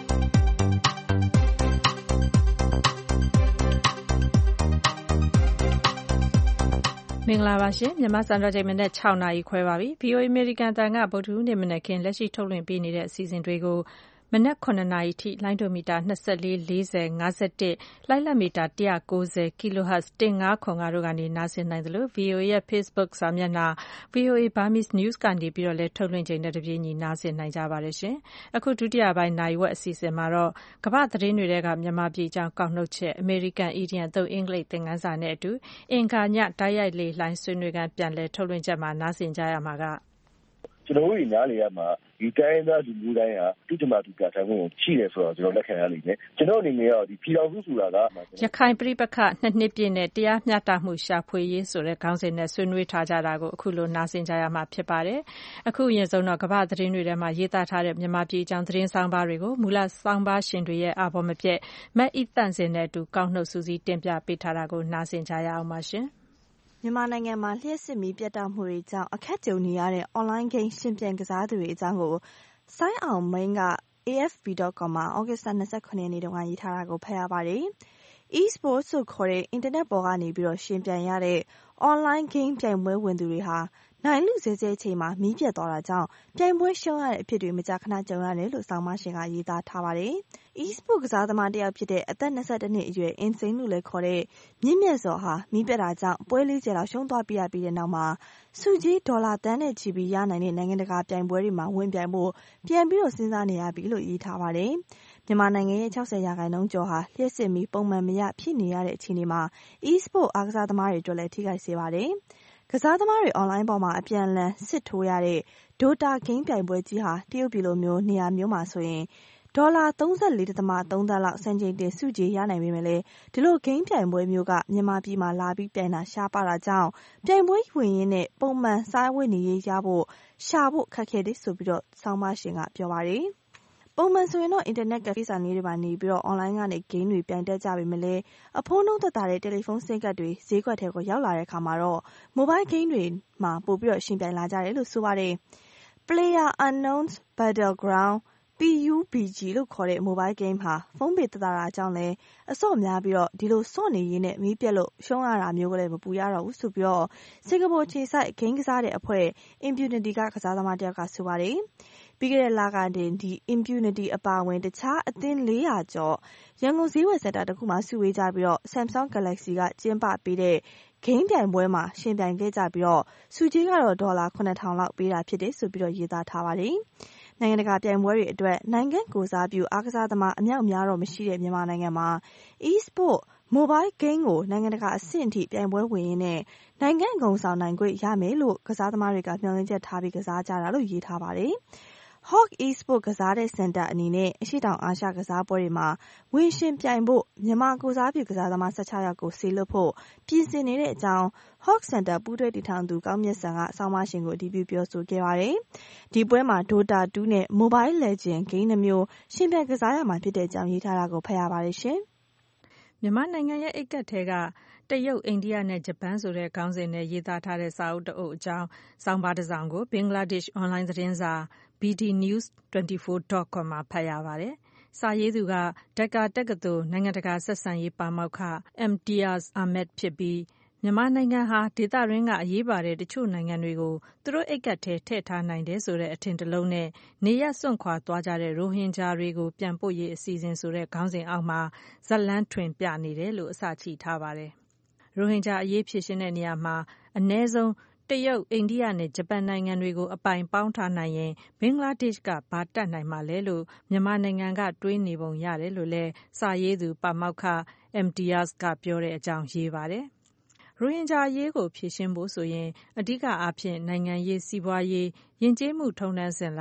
မင်္ဂလာပါရှင်မြန်မာစံတော်ချိန်မနေ့၆နာရီခွဲပါပြီ ဗွီအိုအေ အမေရိကန်တန်ကဗုဒ္ဓဟူးနေ့မနက်ခင်းလက်ရှိထုတ်လွှင့်ပေးနေတဲ့အစီအစဉ်တွေကိုမနက်၇နာရီထိလိုင်းဒိုမီတာ၂၄ ၄၀ ၅၁လိုင်းလံမီတာ၁၉၀ kilohertz ၁၅၇၅တို့ကနေနားဆင်နိုင်သလို ဗွီအိုအေ ရဲ့ Facebook စာမျက်နှာ ဗွီအိုအေ Burmese News ကနေပြီးတော့လည်းထုတ်လွှင့်ချိန်နဲ့တပြေးညီနားဆင်နိုင်ကြပါတယ်ရှင်။အခုဒုတိယပိုင်းနိုင်ဝက်အစီအစဉ်မှာတော့ကမ္ဘာသတင်းတွေကမြန်မာပြည်အကြောင်းကောက်နှုတ်ချက်အမေရိကန်အီဒီယံသုံးအင်္ဂလိပ်သင်ခန်းစာနဲ့အတူအင်္ဂါညတိုက်ရိုက်လေလှိုင်းဆွေးနွေးခန်းပြန်လည်ထုတ်လွှင့်ချက်မှာနားဆင်ကြရမှာကကျွန်တော်တို့နားလေရမှာဒီတိုင်းသားလူမျိုးတိုင်းဟာသူ့တမတူပြထိုင်မှုရှိတယ်ဆိုတော့ကျွန်တော်လက်ခံရလိမ့်မယ်ကျွန်တော်အနေနဲ့ရောဒီပြည်တော်စုဆိုတာကရခိုင်ပြည်ပခနှစ်နှစ်ပြည့်နဲ့တရားမျှတမှုရှာဖွေရေးဆိုတဲ့ခေါင်းစဉ်နဲ့ဆွေးနွေးထားကြတာကိုအခုလိုနားဆင်ကြရမှာဖြစ်ပါတယ်အခုအရင်ဆုံးတော့ကမ္ဘာသတင်းတွေထဲမှာရေးသားထားတဲ့မြန်မာပြည်အကြောင်းသတင်းဆောင်ပါတွေကိုမူလဆောင်ပါရှင်တွေရဲ့အာဘော်မပြတ်မတ်ဤတန့်စင်တဲ့အတူကောက်နှုတ်စူးစီးတင်ပြပေးထားတာကိုနားဆင်ကြရအောင်ပါရှင်မြန်မာနိုင်ငံမှာလျှက်စစ်မီးပြတ်တောက်မှုတွေကြောင့်အခက်ကြုံနေရတဲ့ online game ရှင်ပြိုင်ကစားသူတွေအကြောင်းကိုဆိုင်းအောင်မိန်းက A F P dot com မှာဩဂတ်စ်လ၂၇ရက်နေ့တုန်းကရေးထားတာကိုဖတ်ရပါတယ်။ e-sports ဆိုခေါ်တဲ့အင်တာနက်ပေါ်ကနေပြီးတော့ရှင်ပြိုင်ရတဲ့ online game ပြိုင်ပွဲဝင်သူတွေဟာနိုင်လူစဲစဲချိန်မှာမီးပြတ်သွားတာကြောင့်ပြိုင်ပွဲရှုံးရတဲ့အဖြစ်တွေမကြာခဏကြုံရတယ်လို့ဆောင်းပါရှင်ကရေးသားထားပါတယ်။ e-sport ကစားသမားတစ်ယောက်ဖြစ်တဲ့အသက်၂၁နှစ်အရွယ် Insane လို့လည်းခေါ်တဲ့မြင့်မြတ်စောဟာမီးပြတ်တာကြောင့်ပွဲလေးဆယ်လောက်ရှုံးသွားပြရပြီးတဲ့နောက်မှာစုကြီးဒေါ်လာတန်းနဲ့ချီပြီးရနိုင်တဲ့နိုင်ငံတကာပြိုင်ပွဲတွေမှာဝင်ပြိုင်ဖို့ပြန်ပြီးတော့စဉ်းစားနေရပြီလို့ရေးထားပါတယ်။မြန်မာနိုင်ငံရဲ့၆၀ရာခိုင်နှုန်းကျော်ဟာလျှက်စစ်မီးပုံမှန်မရဖြစ်နေရတဲ့အခြေအနေမှာ e-sport အားကစားသမားတွေအတွက်လည်းထိခိုက်စေပါတယ်။ကစားသမားတွေအွန်လိုင်းပေါ်မှာအပြန်အလှန်စစ်ထိုးရတဲ့ Dota ဂိမ်းပြိုင်ပွဲကြီးဟာတရုတ်ပြည်လိုမျိုးနေရာမျိုးမှာဆိုရင်ဒေါ်လာ၃၄.၃ သန်းလောက်စံချိန်တင်စုကြေးရနိုင်ပေမဲ့လည်းဒီလိုဂိမ်းပြိုင်ပွဲမျိုးကမြန်မာပြည်မှာလာပြီးပြိုင်တာရှားပါတာကြောင့်ပြိုင်ပွဲဝင်ရင်းနဲ့ပုံမှန်စားဝတ်နေရေးရဖို့ရှာဖို့ခက်ခဲတယ်ဆိုပြီးတော့ဆောင်းပါရှင်ကပြောပါတယ်။ပုံမှန်ဆိုရင်တော့အင်တာနက်ကဖေးဆိုင်လေးတွေမှာနေပြီးတော့ online ကနေဂိမ်းတွေပြိုင်တတ်ကြပေမဲ့လည်းအဖုန်းနှုန်းသက်သာတဲ့တယ်လီဖုန်းဆင်းကတ်တွေဈေးကွက်ထဲကိုရောက်လာတဲ့အခါမှာတော့ mobile game တွေမှာပို့ပြီးတော့ရှင်ပြိုင်လာကြတယ်လို့ဆိုပါတယ်။ PlayerUnknown's Battleground P U B G လို့ခေါ်တဲ့ mobile game ဟာဖုန်းပေသက်သာတာကြောင့်လည်းအဆော့များပြီးတော့ဒီလိုဆော့နေရင်းနဲ့မီးပြတ်လို့ရှုံးရတာမျိုးကလည်းမပူရတော့ဘူးဆိုပြီးတော့စင်ကာပူခြေစိုက်ဂိမ်းကစားတဲ့အဖွဲ့ Impunity ကကစားသမားတယောက်ကဆိုပါတယ်။ပြီးခဲ့တဲ့လကတည်းကဒီ Impunity အပါအဝင်တခြားအသင်း၄ရာကျော်ရန်ကုန်ဈေးဝယ်စင်တာတစ်ခုမှာစုဝေးကြပြီးတော့ Samsung Galaxy ကကျင်းပပေးတဲ့ဂိမ်းပြိုင်ပွဲမှာရှင်ပြိုင်ခဲ့ကြပြီးတော့စုကြီးကတော့ဒေါ်လာခုနှစ်ထောင်လောက်ပေးတာဖြစ်တယ်ဆိုပြီးတော့ရေးသားထားပါတယ်။နိုင်ငံတကာပြိုင်ပွဲတွေအတွက်နိုင်ငံကိုစားပြုအားကစားသမားအမြောက်များတော့မရှိတဲ့မြန်မာနိုင်ငံမှာ e-sport mobile game ကိုနိုင်ငံတကာအဆင့်အထိပြိုင်ပွဲဝင်ရင်းနဲ့နိုင်ငံဂုဏ်ဆောင်နိုင်ခွင့်ရမယ်လို့ကစားသမားတွေကမျှော်လင့်ချက်ထားပြီးကစားကြတာလို့ရေးထားပါတယ်။ Hawk Esport ကစားတဲ့စင်တာအနေနဲ့အရှေ့တောင်အာရှကစားပွဲတွေမှာဝင်ရှင်ပြိုင်ဖို့မြန်မာကိုစားပြုကစားသမား၁၆ယောက်ကိုစေလွှတ်ဖို့ပြင်ဆင်နေတဲ့အကြောင်း Hawk Center ပူးတွဲတည်ထောင်သူကောင်းမြတ်စံကဆောင်းပါရှင်ကိုအတည်ပြုပြောဆိုခဲ့ပါတယ်။ဒီပွဲမှာ Dota တူနဲ့ Mobile Legend ဂိမ်းနှမျိုးရှင်ပြိုင်ကစားရမှာဖြစ်တဲ့အကြောင်းရေးထားတာကိုဖတ်ရပါတယ်ရှင်။မြန်မာနိုင်ငံရဲ့အိတ်ကပ်ထဲကတရုတ်အိန္ဒိယနဲ့ဂျပန်ဆိုတဲ့ခေါင်းစဉ်နဲ့ရေးသားထားတဲ့စာအုပ်တအုပ်အကြောင်းဆောင်းပါးတစ်စောင်ကိုဘင်္ဂလားဒေ့ရှ်အွန်လိုင်းသတင်းစာ B D News ၂၄ dot com မှာဖတ်ရပါတယ်။စာရေးသူကဒက္ကာတက္ကသိုလ်နိုင်ငံတကာဆက်ဆံရေးပါမောက္ခ Imtiaz Ahmed ဖြစ်ပြီးမြန်မာနိုင်ငံဟာဒေသတွင်းကအရေးပါတဲ့တချို့နိုင်ငံတွေကိုသူတို့အိတ်ကပ်ထဲထည့်ထားနိုင်တယ်ဆိုတဲ့အထင်တစ်လုံးနဲ့နေရပ်စွန့်ခွာသွားကြတဲ့ရိုဟင်ဂျာတွေကိုပြန်ပို့ရေးအစီအစဉ်ဆိုတဲ့ခေါင်းစဉ်အောက်မှာဇတ်လမ်းထွင်ပြနေတယ်လို့အစချီထားပါတယ်။ရိုဟင်ဂျာအရေးဖြေရှင်းတဲ့နေရာမှာအနည်းဆုံးတရုတ်အိန္ဒိယနဲ့ဂျပန်နိုင်ငံတွေကိုအပိုင်ပေါင်းထားနိုင်ရင်ဘင်္ဂလားဒေ့ရှ်ကဘာတတ်နိုင်မှာလဲလို့မြန်မာနိုင်ငံကတွေးနေပုံရတယ်လို့လဲစာရေးသူပါမောက္ခ Imtiaz ကပြောတဲ့အကြောင်းရေးပါတယ်။ရိုဟင်ဂျာအရေးကိုဖြေရှင်းဖို့ဆိုရင်အဓိကအားဖြင့်နိုင်ငံရေးစီးပွားရေးယဉ်ကျေးမှုထုံးတမ်းစဉ်လာ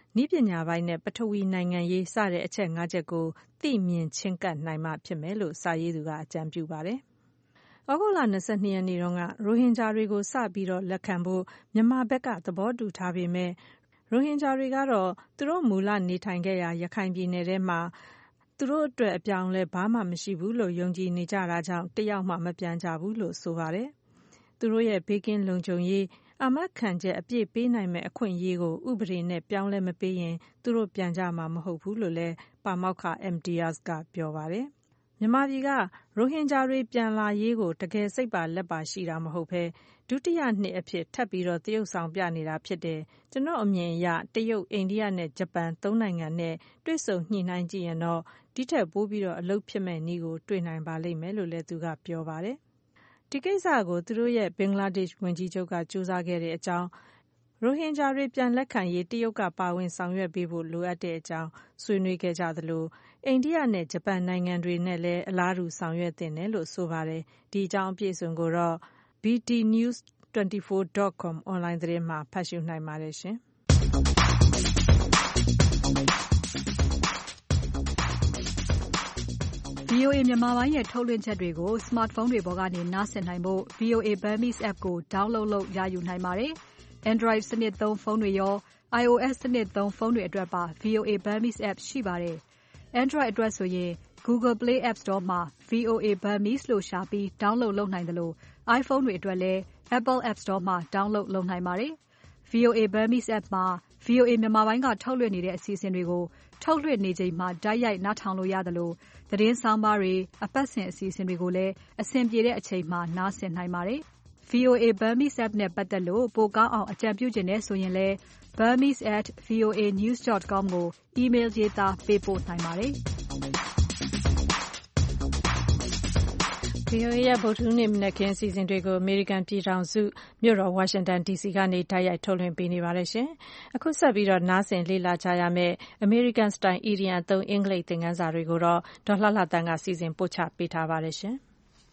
နည်းပညာပိုင်းနဲ့ပထဝီနိုင်ငံရေးစတဲ့အချက်၅ချက်ကိုသိမြင်ချင်းကပ်နိုင်မှဖြစ်မယ်လို့စာရေးသူကအကြံပြုပါတယ်။ဩဂုတ်လ၂၂ရက်နေ့တုန်းကရိုဟင်ဂျာတွေကိုစပြီးတော့လက်ခံဖို့မြန်မာဘက်ကသဘောတူထားပေမဲ့ရိုဟင်ဂျာတွေကတော့သူတို့မူလနေထိုင်ခဲ့ရာရခိုင်ပြည်နယ်ထဲမှာသူတို့အတွက်အပြောင်းလဲဘာမှမရှိဘူးလို့ယုံကြည်နေကြတာကြောင့်တယောက်မှမပြန်ကြဘူးလို့ဆိုပါတယ်။သူတို့ရဲ့ဘေးကင်းလုံခြုံရေးအာမခံချက်အပြည့်ပေးနိုင်မဲ့အခွင့်အရေးကိုဥပဒေနဲ့ပြောင်းလဲမပေးရင်သူတို့ပြန်ကြမှာမဟုတ်ဘူးလို့လည်းပါမောက္ခ M. Diaz ကပြောပါတယ်။မြန်မာပြည်ကရိုဟင်ဂျာတွေပြန်လာရေးကိုတကယ်စိတ်ပါလက်ပါရှိတာမဟုတ်ဘဲဒုတိယနှစ်အဖြစ်ထပ်ပြီးတော့သရုပ်ဆောင်ပြနေတာဖြစ်တယ်။ကျွန်တော်အမြင်အရတရုတ်အိန္ဒိယနဲ့ဂျပန်သုံးနိုင်ငံနဲ့တွေ့ဆုံညှိနှိုင်းကြည့်ရင်တော့ဒီထက်ပိုပြီးတော့အလုပ်ဖြစ်မဲ့နည်းကိုတွေ့နိုင်ပါလိမ့်မယ်လို့လည်းသူကပြောပါတယ်။ဒီကိစ္စကိုသူတို့ရဲ့ဘင်္ဂလားဒေ့ရှ်ဝန်ကြီးချုပ်ကစူးစမ်းခဲ့တဲ့အကြောင်းရိုဟင်ဂျာတွေပြန်လက်ခံရေးတရုတ်ကပါဝင်ဆောင်ရွက်ပေးဖို့လိုအပ်တဲ့အကြောင်းဆွေးနွေးခဲ့ကြသလိုအိန္ဒိယနဲ့ဂျပန်နိုင်ငံတွေနဲ့လည်းအလားတူဆောင်ရွက်သင့်တယ်လို့ဆိုပါတယ်။ဒီအကြောင်းအပြည့်အစုံကိုတော့ b t news twenty-four dot com အွန်လိုင်းသတင်းမှာဖတ်ရှုနိုင်ပါတယ်ရှင်။ဗွီအိုအေ မြန်မာပိုင်းရဲ့ထုတ်လွှင့်ချက်တွေကို smartphone တွေပေါ်ကနေနားဆင်နိုင်ဖို့ ဗွီအိုအေ Burmese app ကို download လုပ်ရယူနိုင်ပါတယ်။ Android စနစ်သုံးဖုန်းတွေရော iOS စနစ်သုံးဖုန်းတွေအတွက်ပါ ဗွီအိုအေ Burmese app ရှိပါတယ်။ Android အတွက်ဆိုရင် Google Play App Store မှာ ဗွီအိုအေ Burmese လို့ရှာပြီး download လုပ်နိုင်သလို iPhone တွေအတွက်လည်း Apple App Store မှာ download လုပ်နိုင်ပါတယ်။ ဗွီအိုအေ Burmese app မှာ ဗွီအိုအေမြန်မာပိုင်းကထုတ်လွှင့်နေတဲ့အစီအစဉ်တွေကိုထုတ်လွှင့်နေချိန်မှာတိုက်ရိုက်နားထောင်လို့ရသလိုသတင်းဆောင်းပါးတွေအပတ်စဉ်အစီအစဉ်တွေကိုလည်းအဆင်ပြေတဲ့အချိန်မှာနားဆင်နိုင်ပါတယ်။ ဗွီအိုအေ Burmese app နဲ့ပတ်သက်လို့ပိုကောင်းအောင်အကြံပြုချင်တယ်ဆိုရင်လည်း burmese at v o a news dot com ကို email ရေးသားပေးပို့နိုင်ပါတယ်။ဗွီအိုအေရဲ့ဗုဒ္ဓဟူးနေ့မနက်ခင်းအစီအစဉ်တွေကိုအမေရိကန်ပြည်ထောင်စုမြို့တော်ဝါရှင်တန်ဒီစီကနေတိုက်ရိုက်ထုတ်လွှင့်ပေးနေပါတယ်ရှင်။အခုဆက်ပြီးတော့နားဆင်လေ့လာကြရမယ့် American Style အီဒီယံအသုံးအင်္ဂလိပ်သင်ခန်းစာတွေကိုတော့ဒေါ်လှလှတန်းကစီစဉ်ပို့ချပေးထားပါတယ်ရှင်။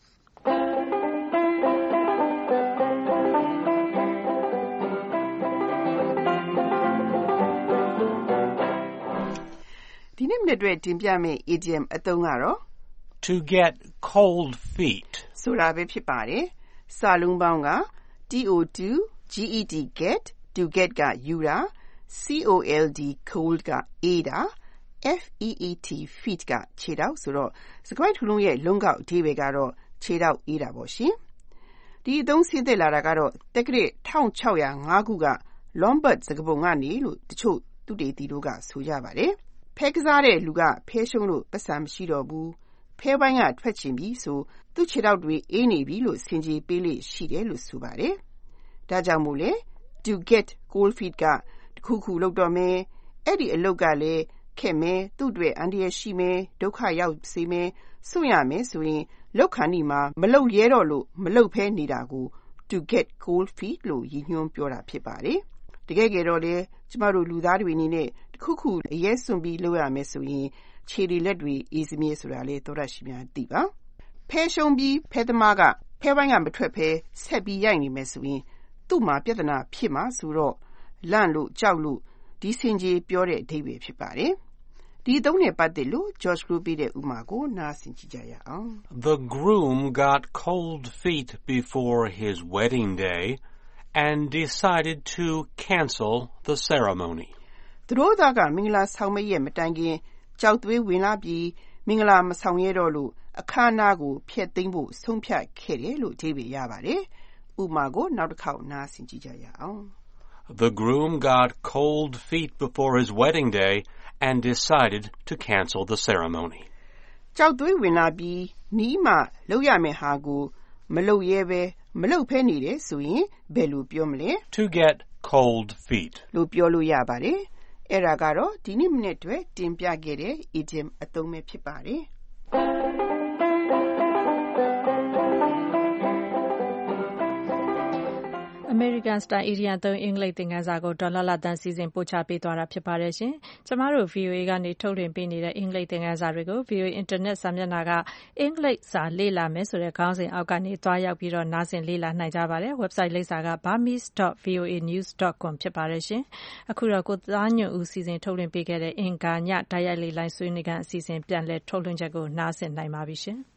ဒီနေ့မနေ့အတွက်တင်ပြမယ့် idiom အသုံးကတော့ to get cold feet ဆိုတာပဲဖြစ်ပါတယ်။စာလုံးပေါင်းက to get get to get ကယူတာ cold cold ကအေးတာ feet feet ကခြေထောက်ဆိုတော့စကားတစ်ခုလုံးရဲ့လုံးကောက်အဓိပ္ပာယ်ကတော့ခြေထောက်အေးတာပေါ့ရှင်။ဒီအသုံးဆင်းသက်လာတာကတော့တက္ကရာ၁၆၀၅ခုက Lombard စကားပုံကနေလို့တချို့သူတေသီတို့ကဆိုကြပါတယ်။ဖဲကစားတဲ့လူကဖဲရှုံးလို့ပတ်စံမရှိတော့ဘူးဖဲပိုင်းကထွက်ချင်ပြီဆိုသူ့ခြေထောက်တွေအေးနေပြီလို့ဆင်ခြေပေးလေရှိတယ်လို့ဆိုပါတယ်။ဒါကြောင့်မို့လေ to get cold feet ကတခုခုလုပ်တော့မယ်အဲ့ဒီအလုပ်ကလည်းခက်မယ်သူ့အတွက်အန္တရာယ်ရှိမယ်ဒုက္ခရောက်စေမယ်စွန့်ရမယ်ဆိုရင်လောက်ခဏီမှာမလုပ်ရဲတော့လို့မလုပ်ဖဲနေတာကို to get cold feet လို့ရည်ညွှန်းပြောတာဖြစ်ပါတယ်။တကယ်ကြတော့လေကျမတို့လူသားတွေအနေနဲ့တခုခုအရေးစွန့်ပြီးလုပ်ရမယ်ဆိုရင်ခြေတွေလက်တွေအေးစမြဲဆိုတာလေသောတရှိများသိပါဖဲရှုံးပြီးဖဲသမားကဖဲပိုင်းကမထွက်ဖဲဆက်ပြီးရိုက်နေမယ်ဆိုရင်သူ့မှာပြဿနာဖြစ်မှာဆိုတော့လန့်လို့ကြောက်လို့ဒီစင်ကြီးပြောတဲ့အဓိပ္ပာယ်ဖြစ်ပါတယ်ဒီအသုံးနဲ့ပတ်သက်လို့ George Group ပေးတဲ့ဥပမာကိုနားဆင်ကြည့်ကြရအောင် The groom got cold feet before his wedding day and decided to cancel the ceremony. သူတို့သားကမင်္ဂလာဆောင်မရဲ့မတိုင်ခင်ကြောက်သွေးဝင်လာပြီးမင်္ဂလာမဆောင်ရတော့လို့အခမ်းအနားကိုဖျက်သိမ်းဖို့ဆုံးဖြတ်ခဲ့တယ်လို့အဓိပ္ပာယ်ရပါတယ်။ဥပမာကိုနောက်တစ်ခေါက်နားဆင်ကြည့်ကြရအောင် The groom got cold feet before his wedding day and decided to cancel the ceremony. ကြောက်သွေးဝင်လာပြီးနီးမှလုပ်ရမယ့်ဟာကိုမလုပ်ရဲပဲမလုပ်ဖဲနေတယ်ဆိုရင်ဘယ်လိုပြောမလဲ To get cold feet လို့ပြောလို့ရပါတယ်။အဲ့ဒါကတော့ဒီနေ့မနေ့အတွက်တင်ပြခဲ့တဲ့ idiom အသုံးပဲဖြစ်ပါတယ်။ American Style အီဒီယံသုံးအင်္ဂလိပ်သင်ခန်းစာကိုဒေါ်လာလာတန်စီစဉ်ပို့ချပေးသွားတာဖြစ်ပါတယ်ရှင်။ကျမတို့ V O A ကနေထုတ်လွှင့်ပေးနေတဲ့အင်္ဂလိပ်သင်ခန်းစာတွေကို V O A Internet စာမျက်နှာကအင်္ဂလိပ်စာလေ့လာမယ်ဆိုတဲ့ခေါင်းစဉ်အောက်ကနေသွားရောက်ပြီးတော့နားဆင်လေ့လာနိုင်ကြပါတယ်။ website လိပ်စာက burmese dot voanews dot com ဖြစ်ပါတယ်ရှင်။အခုတော့ကိုသားညွန့်ဦးစီစဉ်ထုတ်လွှင့်ပေးခဲ့တဲ့အင်္ဂါညတိုက်ရိုက်လေ့လာဆွေးနွေးခန်းအစီအစဉ်ပြန်လည်ထုတ်လွှင့်ချက်ကိုနားဆင်နိုင်ပါပြီရှင်။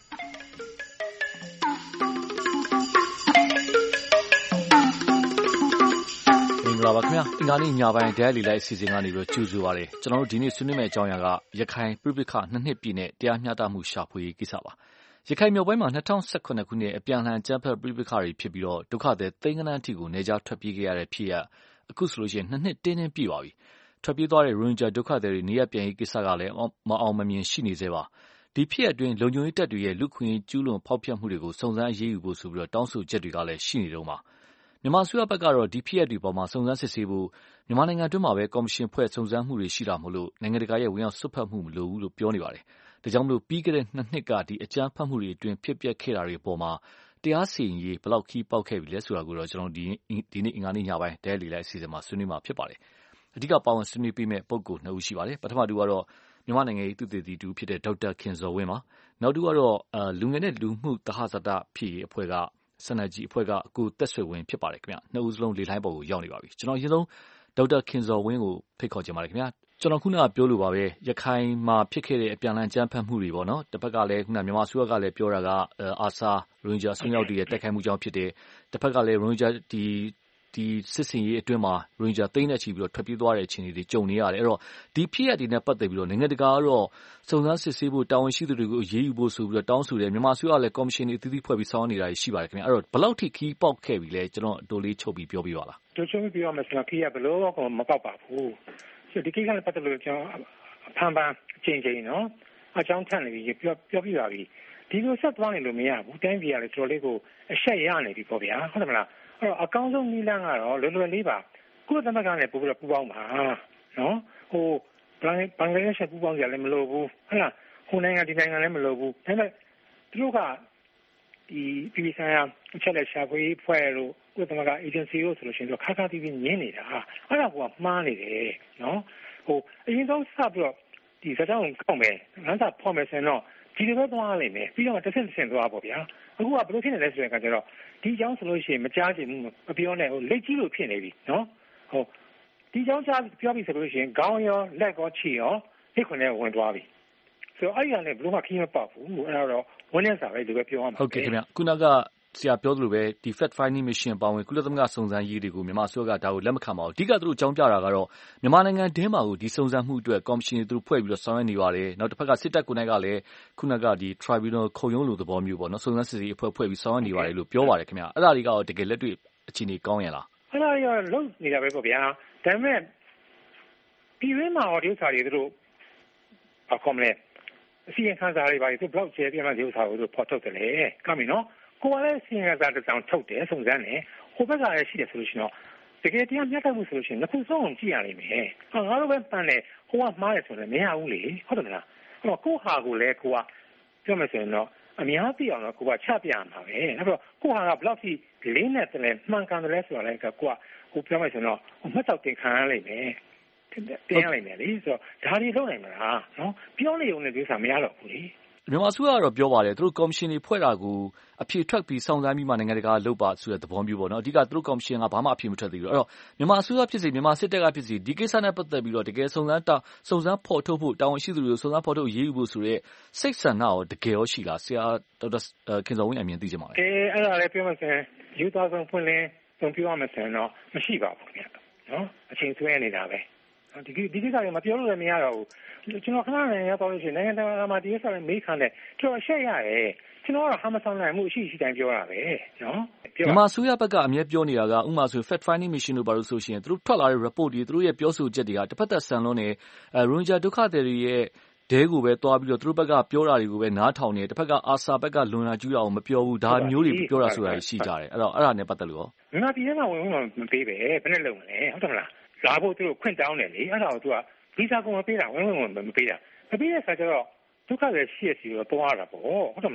မင်္ဂလာပါခင်ဗျာအင်္ဂါနေ့ညပိုင်းဒဲလီလိုက်အစီအစဉ်ကနေပြီးကြိုဆိုပါရစေကျွန်တော်တို့ဒီနေ့ဆွေးနွေးမယ့်အကြောင်းအရာကရခိုင်ပြည်ပခနှစ်နှစ်ပြည့်နဲ့တရားမျှတမှုရှာဖွေရေးကိစ္စပါရခိုင်မြောက်ပိုင်းမှာ၂၀၁၇ခုနှစ်အပြန်အလှန်ကြမ်းဖက်ပြည်ပခတွေဖြစ်ပြီးတော့ဒုက္ခသည်သိန်းဂဏန်းအထိကိုနေကြထွက်ပြေးခဲ့ရတဲ့ဖြစ်ရအခုဆိုလို့ရှိရင်နှစ်နှစ်တင်းတင်းပြည့်ပါပြီထွက်ပြေးသွားတဲ့ရိုဟင်ဂျာဒုက္ခသည်တွေနေရပြန်ရေးကိစ္စကလည်းမအောင်မမြင်ရှိနေသေးပါဒီဖြစ်ရအတွင်းလုံခြုံရေးတပ်တွေရဲ့လူခွင့်ကျူးလွန်ဖောက်ဖျက်မှုတွေကိုစုံစမ်းအရေးယူဖို့ဆိုပြီးတော့တောင်းဆိုချက်တွေကလည်းရှိနေတော့မှာမြန်မာအစိုးရဘက်ကတော့ဒီဖြစ်ရပ်တွေပေါ်မှာစုံစမ်းစစ်ဆေးဖို့မြန်မာနိုင်ငံအတွင်းမှာပဲကော်မရှင်ဖွဲ့စုံစမ်းမှုတွေရှိတာမို့လို့နိုင်ငံတကာရဲ့ဝင်ရောက်စွက်ဖက်မှုမလိုဘူးလို့ပြောနေပါတယ်။ဒါကြောင့်မလို့ပြီးခဲ့တဲ့နှစ်နှစ်ကဒီအကြမ်းဖက်မှုတွေအတွင်းဖြစ်ပျက်ခဲ့တာတွေပေါ်မှာတရားစီရင်ရေးဘယ်လောက်ခီးပေါက်ခဲ့ပြီလဲဆိုတာကိုတော့ကျွန်တော်ဒီဒီနေ့အင်္ဂါနေ့ညပိုင်းဒဲလီလိုက်အစီအစဉ်မှာဆွေးနွေးမှာဖြစ်ပါတယ်။အဓိကပါဝင်ဆွေးနွေးပေးမယ့်ပုဂ္ဂိုလ်နှစ်ဦးရှိပါတယ်။ပထမတူကတော့မြန်မာနိုင်ငံရေးသူတည်တည်တူဖြစ်တဲ့ဒေါက်တာခင်ဇော်ဝင်းပါ။နောက်တူကတော့လူငယ်နဲ့လူမှုသဟဇာတဖြစ်ရေးအဖွဲ့ကစနကြီးအဖွဲ့ကအခုတက်ဆွေဝင်ဖြစ်ပါတယ်ခင်ဗျာနှစ်ဦးစလုံးလေလှိုင်းပေါ်ကိုရောက်နေပါပြီကျွန်တော်အရင်ဆုံးဒေါက်တာခင်ဇော်ဝင်းကိုဖိတ်ခေါ်ချင်ပါတယ်ခင်ဗျာကျွန်တော်ခုနကပြောလို့ပါပဲရခိုင်မှာဖြစ်ခဲ့တဲ့အပြန်အလှန်ကြမ်းဖက်မှုတွေပေါ့နော်တစ်ဖက်ကလည်းခုနမြန်မာအစိုးရကလည်းပြောတာကအာဆာရိုဟင်ဂျာဆွေးရောက်တည်ရဲ့တိုက်ခိုက်မှုကြောင့်ဖြစ်တယ်တစ်ဖက်ကလည်းရိုဟင်ဂျာဒီဒီစစ်စင်ရေးအတွင်းမှာရိုဟင်ဂျာသိန်းနဲ့ချီပြီးတော့ထွက်ပြေးသွားတဲ့အခြေအနေတွေကြုံနေရတယ်အဲ့တော့ဒီဖြစ်ရပ်တွေနဲ့ပတ်သက်ပြီးတော့နိုင်ငံတကာကတော့စုံစမ်းစစ်ဆေးဖို့တာဝန်ရှိသူတွေကိုအရေးယူဖို့ဆိုပြီးတော့တောင်းဆိုတယ်မြန်မာအစိုးရကလည်းကော်မရှင်တွေအသီးသီးဖွဲ့ပြီးဆောင်ရွက်နေတာရှိပါတယ်ခင်ဗျအဲ့တော့ဘယ်လောက်ထိခီးပေါက်ခဲ့ပြီလဲကျွန်တော်အတိုးလေးချုပ်ပြီးပြောပြပါလားတို့ချုပ်ပြီးပြောမယ်ဆိုတော့ခီးရဘလို့ကောမပေါက်ပါဘူးဆိုဒီကိစ္စနဲ့ပတ်သက်လို့ကျွန်တော်ဖန်ပန်းအချိန်ချင်းနော်အကြောင်းထန်နေပြီပြောပြောပြပါပြီဒီလိုဆက်သွားနေလို့မရဘူးတိုင်းပြည်ကလည်းတော်တော်လေးကိုအဆက်ရနေပြီပေါ့ဗျာဟုတ်တယ်မလားအဲ့တော့အကောင်းဆုံးနည်းလမ်းကတော့လွယ်လွယ်လေးပါကုလသမဂ္ဂနဲ့ပို့ပြီးတော့ပူးပေါင်းပါနော်ဟိုဘင်္ဂလားဘင်္ဂလားဒေ့ရှ်ပူးပေါင်းကြလည်းမလိုဘူးဟုတ်လားဟိုနိုင်ငံဒီနိုင်ငံလည်းမလိုဘူးဒါပေမဲ့သူတို့ကဒီပြည်ဆိုင်ရာအချက်လက်ရှာဖွေဖွဲ့လို့ကုလသမဂ္ဂ agency လို့ဆိုလို့ရှိရင်တော့ခါခါတီးပြီးညင်းနေတာအဲ့ဒါကမှားနေတယ်နော်ဟိုအရင်ဆုံးစပြီးတော့ဒီစကြောင်းကောက်မယ်ငန်းစာဖော်မယ်ဆိုရင်တော့ဒီလိုပဲသွားလိမ့်မယ်ပြီးတော့တစ်ဆင့်တစ်ဆင့်သွားပေါ့ဗျာအခုကဘယ်လိုဖြစ်နေလဲဆိုတဲ့အခါကျတော့ဒီကြောင်းဆိုလို့ရှိရင်မကြားချင်ဘူးမပြောနဲ့ဟိုလက်ကြီးလို့ဖြစ်နေပြီနော်ဟိုဒီကြောင်းကြားပြောပြီဆိုလို့ရှိရင်ခေါင်းရောလက်ကောခြေရောဒီခွန်းနဲ့ဝင်သွားပြီဆိုတော့အဲ့ဒီကလည်းဘယ်လိုမှခီးမပေါက်ဘူးအဲ့တော့ဝင်းနေစားပဲဒီပဲပြောရမှာဟုတ်ကဲ့ခင်ဗျခုနကဆရာပြောသလိုပဲဒီ fact finding mission ပါဝင်ကုလသမဂ္ဂစုံစမ်းရေးတွေကိုမြန်မာအစိုးရကဒါကိုလက်မခံပါဘူးအဓိကသူတို့အကြောင်းပြတာကတော့မြန်မာနိုင်ငံဒင်းမှာကိုဒီစုံစမ်းမှုအတွက်ကော်မရှင်တွေသူတို့ဖွဲ့ပြီးတော့ဆောင်ရွက်နေပါတယ်နောက်တစ်ဖက်ကစစ်တပ်ကိုယ်တိုင်ကလည်းခုနကဒီ tribunal ခုံရုံးလိုသဘောမျိုးပေါ့နော်စုံစမ်းစစ်ဆေးအဖွဲ့ဖွဲ့ပြီးဆောင်ရွက်နေပါတယ်လို့ပြောပါတယ်ခင်ဗျအဲ့ဒါတွေကတော့တကယ်လက်တွေ့အခြေအနေကောင်းရလားအဲ့ဒါတွေကလုံးနေတာပဲပေါ့ဗျာဒါပေမဲ့ဒီရင်းမှာဒီဥစ္စာတွေသူတို့အခုမလဲအစီရင်ခံစာတွေပါသူဘလောက်ကျဲပြမှဒီဥစ္စာကိုသူဖော်ထုတ်တယ်လေကမ်းပြီနော်ကိုယ်ကလည်းအစီရင်ခံစာတစ်စောင်ထုတ်တယ်စုံစမ်းတယ်ဟိုဘက်ကလည်းရှိတယ်ဆိုလို့ရှိရင်တော့တကယ်တရားမျှတမှုဆိုလို့ရှိရင်နှစ်ခုစုံကြည့်ရနိုင်မယ်ဟာငါတို့ပဲပန်းတယ်ဟိုကမှားတယ်ဆိုတော့မရဘူးလေဟုတ်တယ်မလားအဲ့တော့ကိုယ့်ဟာကိုလည်းကိုကပြောမယ်ဆိုရင်တော့အများသိအောင်တော့ကိုကချပြရမှာပဲအဲ့တော့ကိုယ့်ဟာကဘလောက်ထိလေးနဲ့တည်းမှန်ကန်တယ်လဲဆိုတော့လည်းကိုကဟိုပြောမယ်ဆိုရင်တော့မှတ်တော့တင်ခံရလိမ့်မယ်တင်ရလိမ့်မယ်လေဆိုတော့ဒါတွေလုပ်နိုင်မလားနော်ပြောနေုံနဲ့ဒီဥစ္စာမရတော့ဘူးလေမြန်မာအစိုးရကတော့ပြောပါတယ်သူတို့ကော်မရှင်တွေဖွဲ့တာကိုအဖြေထွက်ပြီးစောင့်ဆိုင်းပြီးမှနိုင်ငံတကာလုပ်ပါဆိုတဲ့သဘောမျိုးပေါ့နော်အဓိကသူတို့ကော်မရှင်ကဘာမှအဖြေမထွက်သေးဘူးအဲ့တော့မြန်မာအစိုးရဖြစ်စီမြန်မာစစ်တပ်ကဖြစ်စီဒီကိစ္စနဲ့ပတ်သက်ပြီးတော့တကယ်စုံစမ်းတာစုံစမ်းဖော်ထုတ်ဖို့တာဝန်ရှိသူတွေကိုစုံစမ်းဖော်ထုတ်ရေးယူဖို့ဆိုတဲ့စိတ်ဆန္ဒရောတကယ်ရောရှိလားဆရာဒေါက်တာခင်ဇော်ဝင်းအမြင်သိချင်ပါတယ်အဲအဲ့ဒါလည်းပြောမှဆိုရင်ယူသားဆုံးဖွင့်လင်းဆုံးပြောမှဆိုရင်တော့မရှိပါဘူးခင်ဗျနော်အချိန်ဆွဲနေတာပဲဒီဒီကိစ္စတွေမပြောလို့လည်းမရတော့ဘူးကျွန်တော်ခဏနေရတော့လို့ရှိရင်နိုင်ငံတော်မှာဒီကိစ္စတွေမေးခံတယ်ကျွန်တော်ရှက်ရတယ်ကျွန်တော်ကဟာမဆောင်နိုင်မှုအရှိရှိတိုင်းပြောတာပဲနော်မြန်မာအစိုးရဘက်ကအမြဲပြောနေတာကဥပမာဆို fact finding mission လို့ပါလို့ဆိုရှင်သူတို့ထွက်လာတဲ့ report တွေသူတို့ရဲ့ပြောဆိုချက်တွေကတစ်ဖက်သက်ဆန်လွန်းနေအဲရိုဟင်ဂျာဒုက္ခသည်တွေရဲ့ဒဲကိုပဲတွားပြီးတော့သူတို့ဘက်ကပြောတာတွေကိုပဲနားထောင်နေတစ်ဖက်ကအာဆာဘက်ကလွန်လာကျူးတာကိုမပြောဘူးဒါမျိုးတွေပြောတာဆိုတာရှိကြတယ်အဲ့တော့အဲ့ဒါနဲ့ပတ်သက်လို့ရောမြန်မာပြည်ထဲမှာဝင်ဝင်မပေးပဲဘယ်နဲ့လုပ်မလဲဟုတ်တယ်မလားလာဖို့သူတို့ခွင့်တောင်းတယ်လေအဲ့ဒါကိုသူကဗီဇာကိုမပေးတာဝင်ဝင်မပေးတာမပေးတဲ့အခါကျတော့ဒုက္ခတွေရှိရစီတော့တွားတာပေါ့ဟုတ်တယ်မလား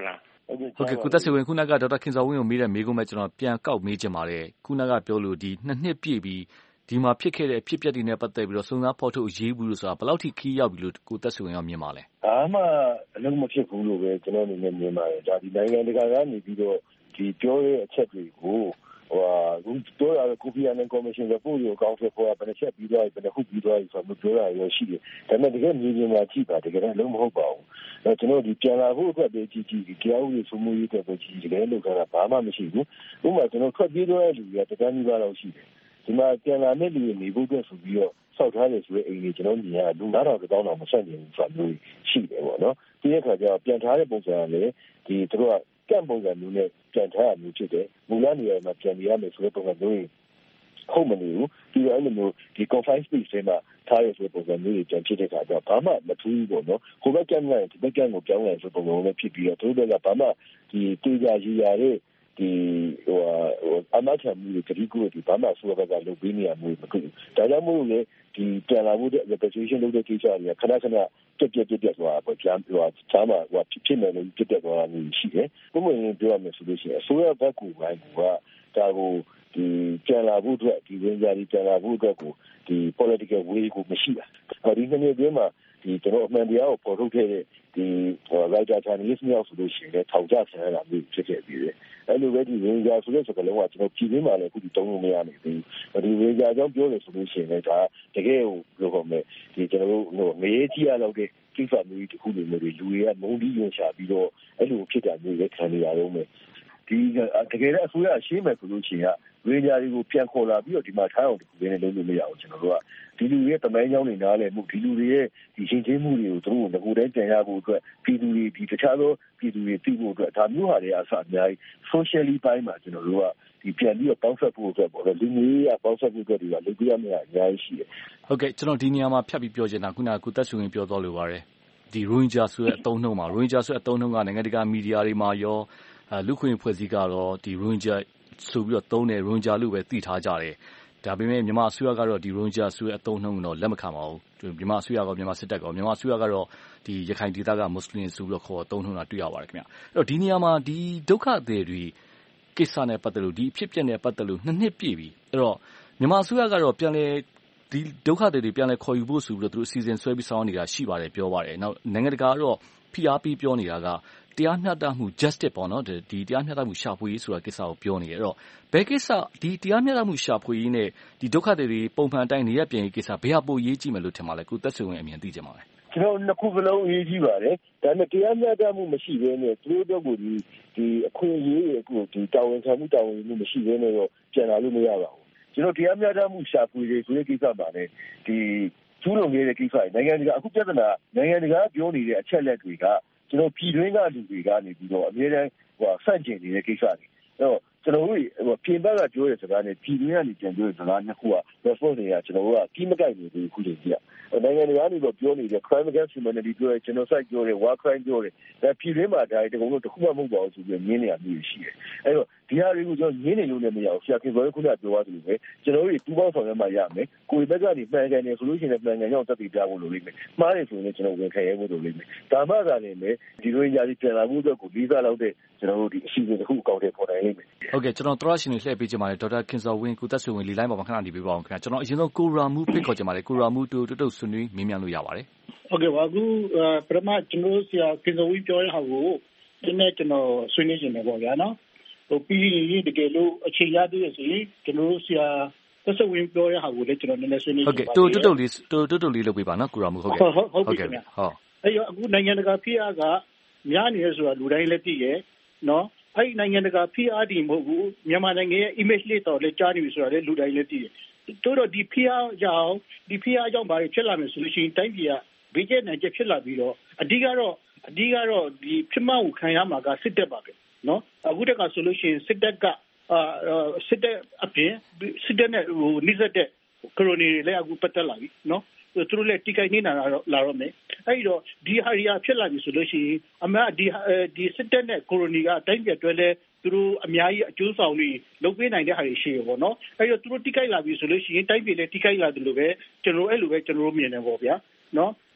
ဟုတ်ကဲ့ကိုသက်ဆွေဝင်းခုနကဒေါက်တာခင်ဇော်ဝင်းကိုမေးတဲ့မေးခွန်းပဲကျွန်တော်ပြန်ကောက်မေးချင်ပါတယ်ခုနကပြောလို့ဒီနှစ်နှစ်ပြည့်ပြီးဒီမှာဖြစ်ခဲ့တဲ့အဖြစ်အပျက်တွေနဲ့ပတ်သက်ပြီးတော့စုံစမ်းဖော်ထုတ်ရေးဘူးလို့ဆိုတာဘယ်လောက်ထိခီးရောက်ပြီလို့ကိုသက်ဆွေဝင်းကမြင်ပါလဲ။အားမအလုံးမဖြစ်ဘူးလို့ပဲကျွန်တော်အနေနဲ့မြင်ပါတယ်။ဒါဒီနိုင်ငံတကာကနေပြီးတော့ဒီပြောတဲ့အချက်တွေကိုဟိုအခုပြောရတဲ့ကိုပီယန်ကော်မရှင်ကပို့ရအောင်ဖက်ပေါ်ဘယ်ချက်ပြီးတော့ဘယ်ခုပြီးတော့ဆိုတော့ပြောရရရှိတယ်။ဒါပေမဲ့တကယ်မြေပြင်မှာကြည့်ပါတကယ်တော့လုံးမဟုတ်ပါဘူး။အဲကျွန်တော်ဒီပြန်လာဖို့အတွက်ပဲကြည့်ကြည့်ဒီကြောက်ရဆိုမှုရေးအတွက်ပဲကြည့်ကြည့်တယ်လို့ဆိုတာဘာမှမရှိဘူး။ဥပမာကျွန်တော်ထွက်ပြေးတော့တဲ့လူတွေကတကယ်ကြီးပါတော့ရှိတယ်။ဒီမှာပြန်လာတဲ့လူတွေနေဖို့အတွက်ဆိုပြီးတော့ဆောက်ထားတယ်ဆိုတဲ့အိမ်ကြီးကျွန်တော်မြင်ရလူနာတော်တောင်းတော့မဆက်နိုင်ဘူးဆိုတာမျိုးရှိတယ်ပေါ့နော်။ဒီအခါကျတော့ပြန်ထားတဲ့ပုံစံကလည်းဒီသူတို့ကကန့်ပုံစံမျိုးနဲ့ပြန်ထားရမျိုးဖြစ်တယ်။မူလနေရာမှာပြန်နေရမယ်ဆိုတဲ့ပုံစံမျိုးဟုတ်မနေဘူး။ဒီလိုအဲ့လိုမျိုးဒီ confined space တွေမှာထားရဆိုတဲ့ပုံစံမျိုးပြန်ဖြစ်တဲ့အခါကျတော့ဘာမှမထူးဘူးပေါ့နော်။ဟိုဘက်ကန့်လိုက်ဒီဘက်ကန့်ကိုပြောင်းလိုက်ဆိုတဲ့ပုံစံမျိုးဖြစ်ပြီးတော့သူတို့ကဘာမှဒီတေးကြရည်ရတဲ့ဒီဟိုအမတ်ထမှုတွေကြည့်ကိုဒီဘာမှဆိုတော့ကလုပ်ပေးနေရမျိုးမဖြစ်ဘူး။ဒါကြောင့်မို့လို့ဒီပြန်လာဖို့တဲ့ representation လုပ်တဲ့ကိစ္စတွေကခဏခဏပြက်ပြက်ပြက်ပြက်သွားပေါ့ပြန်ပြောချားမှာဟိုဖြစ်နေလို့ပြက်ပြက်သွားတာမျိုးရှိတယ်။ဘုမင်းပြောရမယ်ဆိုလို့ရှိရင်အစိုးရဘက်ကပိုင်းကဒါကိုဒီပြန်လာဖို့အတွက်ဒီဝင်ကြဒီပြန်လာဖို့အတွက်ကိုဒီ political way ကိုမရှိတာ။ဒီနေ့အတွင်းမှာဒီကျွန်တော်အမှန်တရားကိုပေါ်ထုတ်ခဲ့တဲ့ဒီ writer journalist မျိုးဆိုလို့ရှိရင်ထောင်ချခံရတာမျိုးဖြစ်ခဲ့ပြီးတယ်။အဲ့လိုပဲဒီဝင်ကြဆိုတဲ့စကားလုံးကကျွန်တော်ပြည်တွင်းမှာလည်းအခုဒီတုံးလို့မရနိုင်ဘူး။ဒီဝင်ကြအကြောင်းပြောလို့ဆိုလို့ရှိရင်လည်းဒါတကယ်ကိုပြောပါမယ်ဒီကျွန်တော်တို့ဟိုငရေကြီးရတော့တဲ့ကိစ္စမျိုးတစ်ခုလိုမျိုးတွေလူတွေကမုန်းတီးယွန်ရှာပြီးတော့အဲ့လိုဖြစ်တာမျိုးလည်းခံနေရတော့မယ်။ဒီတကယ်လည်းအစိုးရရှင်းမယ်ဆိုလို့ရှိရင်ဝေညာတွေကိုပြန်ခေါ်လာပြီးတော့ဒီမှာထားအောင်တခုနဲ့လုံးလို့မရအောင်ကျွန်တော်တို့ကဒီလူရဲ့တမိုင်းကြောင်းတွေနားလည်မှုဒီလူတွေရဲ့ဒီရှင်းချင်းမှုတွေကိုသူတို့ကငိုတဲ့ကြံရဖို့အတွက်ပြည်သူတွေဒီတခြားသောပြည်သူတွေသိဖို့အတွက်ဒါမျိုးဟာတွေအစအများကြီး socially ပိုင်းမှာကျွန်တော်တို့ကဒီပြန်ပြီးတော့ပေါင်းစပ်ဖို့အတွက်ပေါ့လေလူမျိုးရေးပေါင်းစပ်ဖို့အတွက်တွေကလုပ်ပြရမယ့်အများကြီးရှိတယ်ဟုတ်ကဲ့ကျွန်တော်ဒီနေရာမှာဖြတ်ပြီးပြောချင်တာခုနကကုသက်ဆွေဝင်ပြောတော့လို့ပါတယ်ဒီ Rohingya ဆိုတဲ့အသုံးနှုန်းမှာ Rohingya ဆိုတဲ့အသုံးနှုန်းကနိုင်ငံတကာမီဒီယာတွေမှာရောလူခွင့်ဖွဲ့စည်းကတော့ဒီ Rohingya ဆိုပြီးတော့သုံးတယ် Rohingya လို့ပဲသိထားကြတယ်ဒါပေမဲ့မြန်မာအစိုးရကတော့ဒီ Rohingya ဆိုတဲ့အသုံးနှုန်းတော့လက်မခံပါဘူးမြန်မာအစိုးရကမြန်မာစစ်တပ်ကမြန်မာအစိုးရကတော့ဒီရခိုင်ဒေသကမွတ်စလင်ဆိုပြီးတော့ခေါ်သုံးနှုန်းတာတွေ့ရပါတယ်ခင်ဗျအဲ့တော့ဒီနေရာမှာဒီဒုက္ခသည်တွေကိစ္စနဲ့ပတ်သက်လို့ဒီအဖြစ်အပျက်နဲ့ပတ်သက်လို့နှစ်နှစ်ပြည့်ပြီအဲ့တော့မြန်မာအစိုးရကတော့ပြန်လဲဒီဒုက္ခသည်တွေပြန်လဲခေါ်ယူဖို့ဆိုပြီးတော့သူတို့အစီအစဉ်ဆွဲပြီးဆောင်နေတာရှိပါတယ်ပြောပါတယ်နောက်နိုင်ငံတကာကတော့ဖိအားပေးပြောနေတာကတရားမျှတမှု justice ပေါ့နော်ဒီတရားမျှတမှုရှာဖွေရေးဆိုတာကိစ္စကိုပြောနေရတော့ဘယ်ကိစ္စဒီတရားမျှတမှုရှာဖွေရေးနဲ့ဒီဒုက္ခသည်တွေပုံမှန်အတိုင်းနေရပြန်ရေးကိစ္စဘယ်ဟာပိုရေးကြည့်မယ်လို့ထင်ပါလဲကိုသက်ဆွေဝင်အမြင်သိကြပါလဲကျွန်တော်နှစ်ခုစလုံးရေးကြည့်ပါတယ်ဒါပေမဲ့တရားမျှတမှုမရှိဘဲနဲ့သူတို့တို့ကိုဒီဒီအခွင့်အရေးတွေကိုဒီတာဝန်ခံမှုတာဝန်မှုမရှိဘဲနဲ့တော့ပြန်လာလို့မရပါဘူးကျွန်တော်တရားမျှတမှုရှာဖွေရေးဆိုတဲ့ကိစ္စပါလေဒီကျူးလွန်ခဲ့တဲ့ကိစ္စနိုင်ငံတကာအခုပြဿနာနိုင်ငံတကာပြောနေတဲ့အချက်လက်တွေကကျွန်တော်ပြည်တွင်းကလူတွေကနေပြီးတော့အများတိုင်းဟိုဆန့်ကျင်နေတဲ့ကိစ္စတွေအဲ့တော့ကျွန်တော်တို့ဟိုပြင်ပကပြောတဲ့စကားနဲ့ပြည်တွင်းကနေပြန်ပြောတဲ့စကားနှစ်ခုက response တွေကကျွန်တော်တို့ကကြီးမကိုက်နေဘူးခုချိန်ကြီးကနိုင်ငံတကာကနေတော့ပြောနေတဲ့ crime against humanity ပြောတဲ့ genocide ပြောတဲ့ war crime ပြောတဲ့ဒါပြည်တွင်းမှာဒါတကုံလို့တစ်ခုမှမဟုတ်ပါဘူးဆိုပြီးငင်းနေရမျိုးရှိတယ်အဲ့တော့ဒီဟာတွေကိုကျွန်တော်ငင်းနေလို့လည်းမရဘူးဆရာခင်ဗျားခုနပြောသွားသလိုပဲကျွန်တော်တို့ပူပေါင်းဆောင်ရွက်မှရမယ်ကိုယ်ဘက်ကနေမှန်ကန်နေဆိုလို့ရှိရင်မှန်ကန်ကြောင်းသက်သေပြဖို့လိုလိမ့်မယ်မှားတယ်ဆိုရင်ကျွန်တော်ဝင်ခံရဖို့လိုလိမ့်မယ်ဒါမှသာလည်းပဲဒီလိုညာကြီးပြန်လာဖို့အတွက်ကိုလေးစားလောက်တဲ့ကျွန်တော်တို့ဒီအစီအစဉ်တစ်ခုအကောင့်တွေပေါ်နိုင်လိမ့်မယ်ဟုတ်ကဲ့ကျွန်တော်သောရရှင်တွေလှည့်ပေးချင်ပါတယ်ဒေါက်တာခင်ဇော်ဝင်းကိုသက်ဆွေဝင်လီလိုင်းပေါ်မှာခဏနေပေးပါအောင်ခင်ဗျာကျွန်တော်အရင်ဆုံးကိုရာမူဖိတ်ခေါ်ချင်ပါတယ်ကိုရာမူတူတူဆွေးနွေးမေးမြန်းလို့ရပါတယ်ဟုတ်ကဲ့ပါအခုပထမကျွန်တော်ဆရာခင်ဇော်ဝင်းပြောတဲ့ဟာကိုဒီနေ့ကျွန်တော်ဆွေးနွေးချင်တယ်ပေါ့ဗျာနော်ဟိုပြီးရင်တကယ်လို့အခြေရသေးရဆိုရင်ကျွန်တော်ဆရာသက်ဆွေဝင်ပြောတဲ့ဟာကိုလည်းကျွန်တော်နည်းနည်းဆွေးနွေးချင်ပါတယ်ဟုတ်ကဲ့တူတူတူလေးတူတူတူလေးလုပ်ပေးပါနော်ကိုရာမူဟုတ်ကဲ့ဟုတ်ကဲ့ဟုတ်အဲ့တော့အခုနိုင်ငံတကာဖိအားကများနေရဆိုတာလူတိုင်းလည်းသိရဲ့နော်အဲ့ဒီနိုင်ငံတကာဖိအားဒီမဟုတ်ဘူးမြန်မာနိုင်ငံရဲ့ image လေးတော့လည်းကြားနေပြီဆိုတာလည်းလူတိုင်းလည်းသိရဲ့တိုးတော့ဒီဖိအားကြောင့်ဒီဖိအားကြောင့်ဘာတွေဖြစ်လာမယ်ဆိုလို့ရှိရင်တိုင်းပြည်ကဘေးကျနိုင်ချက်ဖြစ်လာပြီးတော့အဓိကတော့အဓိကတော့ဒီဖြစ်မှောက်ခံရမှာကစစ်တပ်ပါပဲနော်အခုတက်ကဆိုလို့ရှိရင်စစ်တပ်ကအာစစ်တပ်အပြင်စစ်တပ်နဲ့ဟိုနှိစက်တဲ့ကရိုနီတွေလည်းအခုပတ်သက်လာပြီနော်သူတို့လည်းတိကျနေတာလာတော့မယ်အဲ့တော့ဒီဟာရီယာဖြစ်လာပြီဆိုလို့ရှိရင်အမှန်ဒီဒီစစ်တပ်နဲ့ကိုရိုနီကအတိုင်းပြတ်တွဲလဲသူတို့အများကြီးအကျိုးဆောင်ပြီးလုပ်ပေးနိုင်တဲ့ဟာတွေရှိရပေါ့နော်အဲ့တော့သူတို့တိကျလာပြီဆိုလို့ရှိရင်တိုင်းပြည်လည်းတိကျလာတယ်လို့ပဲကျွန်တော်အဲ့လိုပဲကျွန်တော်တို့မြင်တယ်ပေါ့ဗျာနော်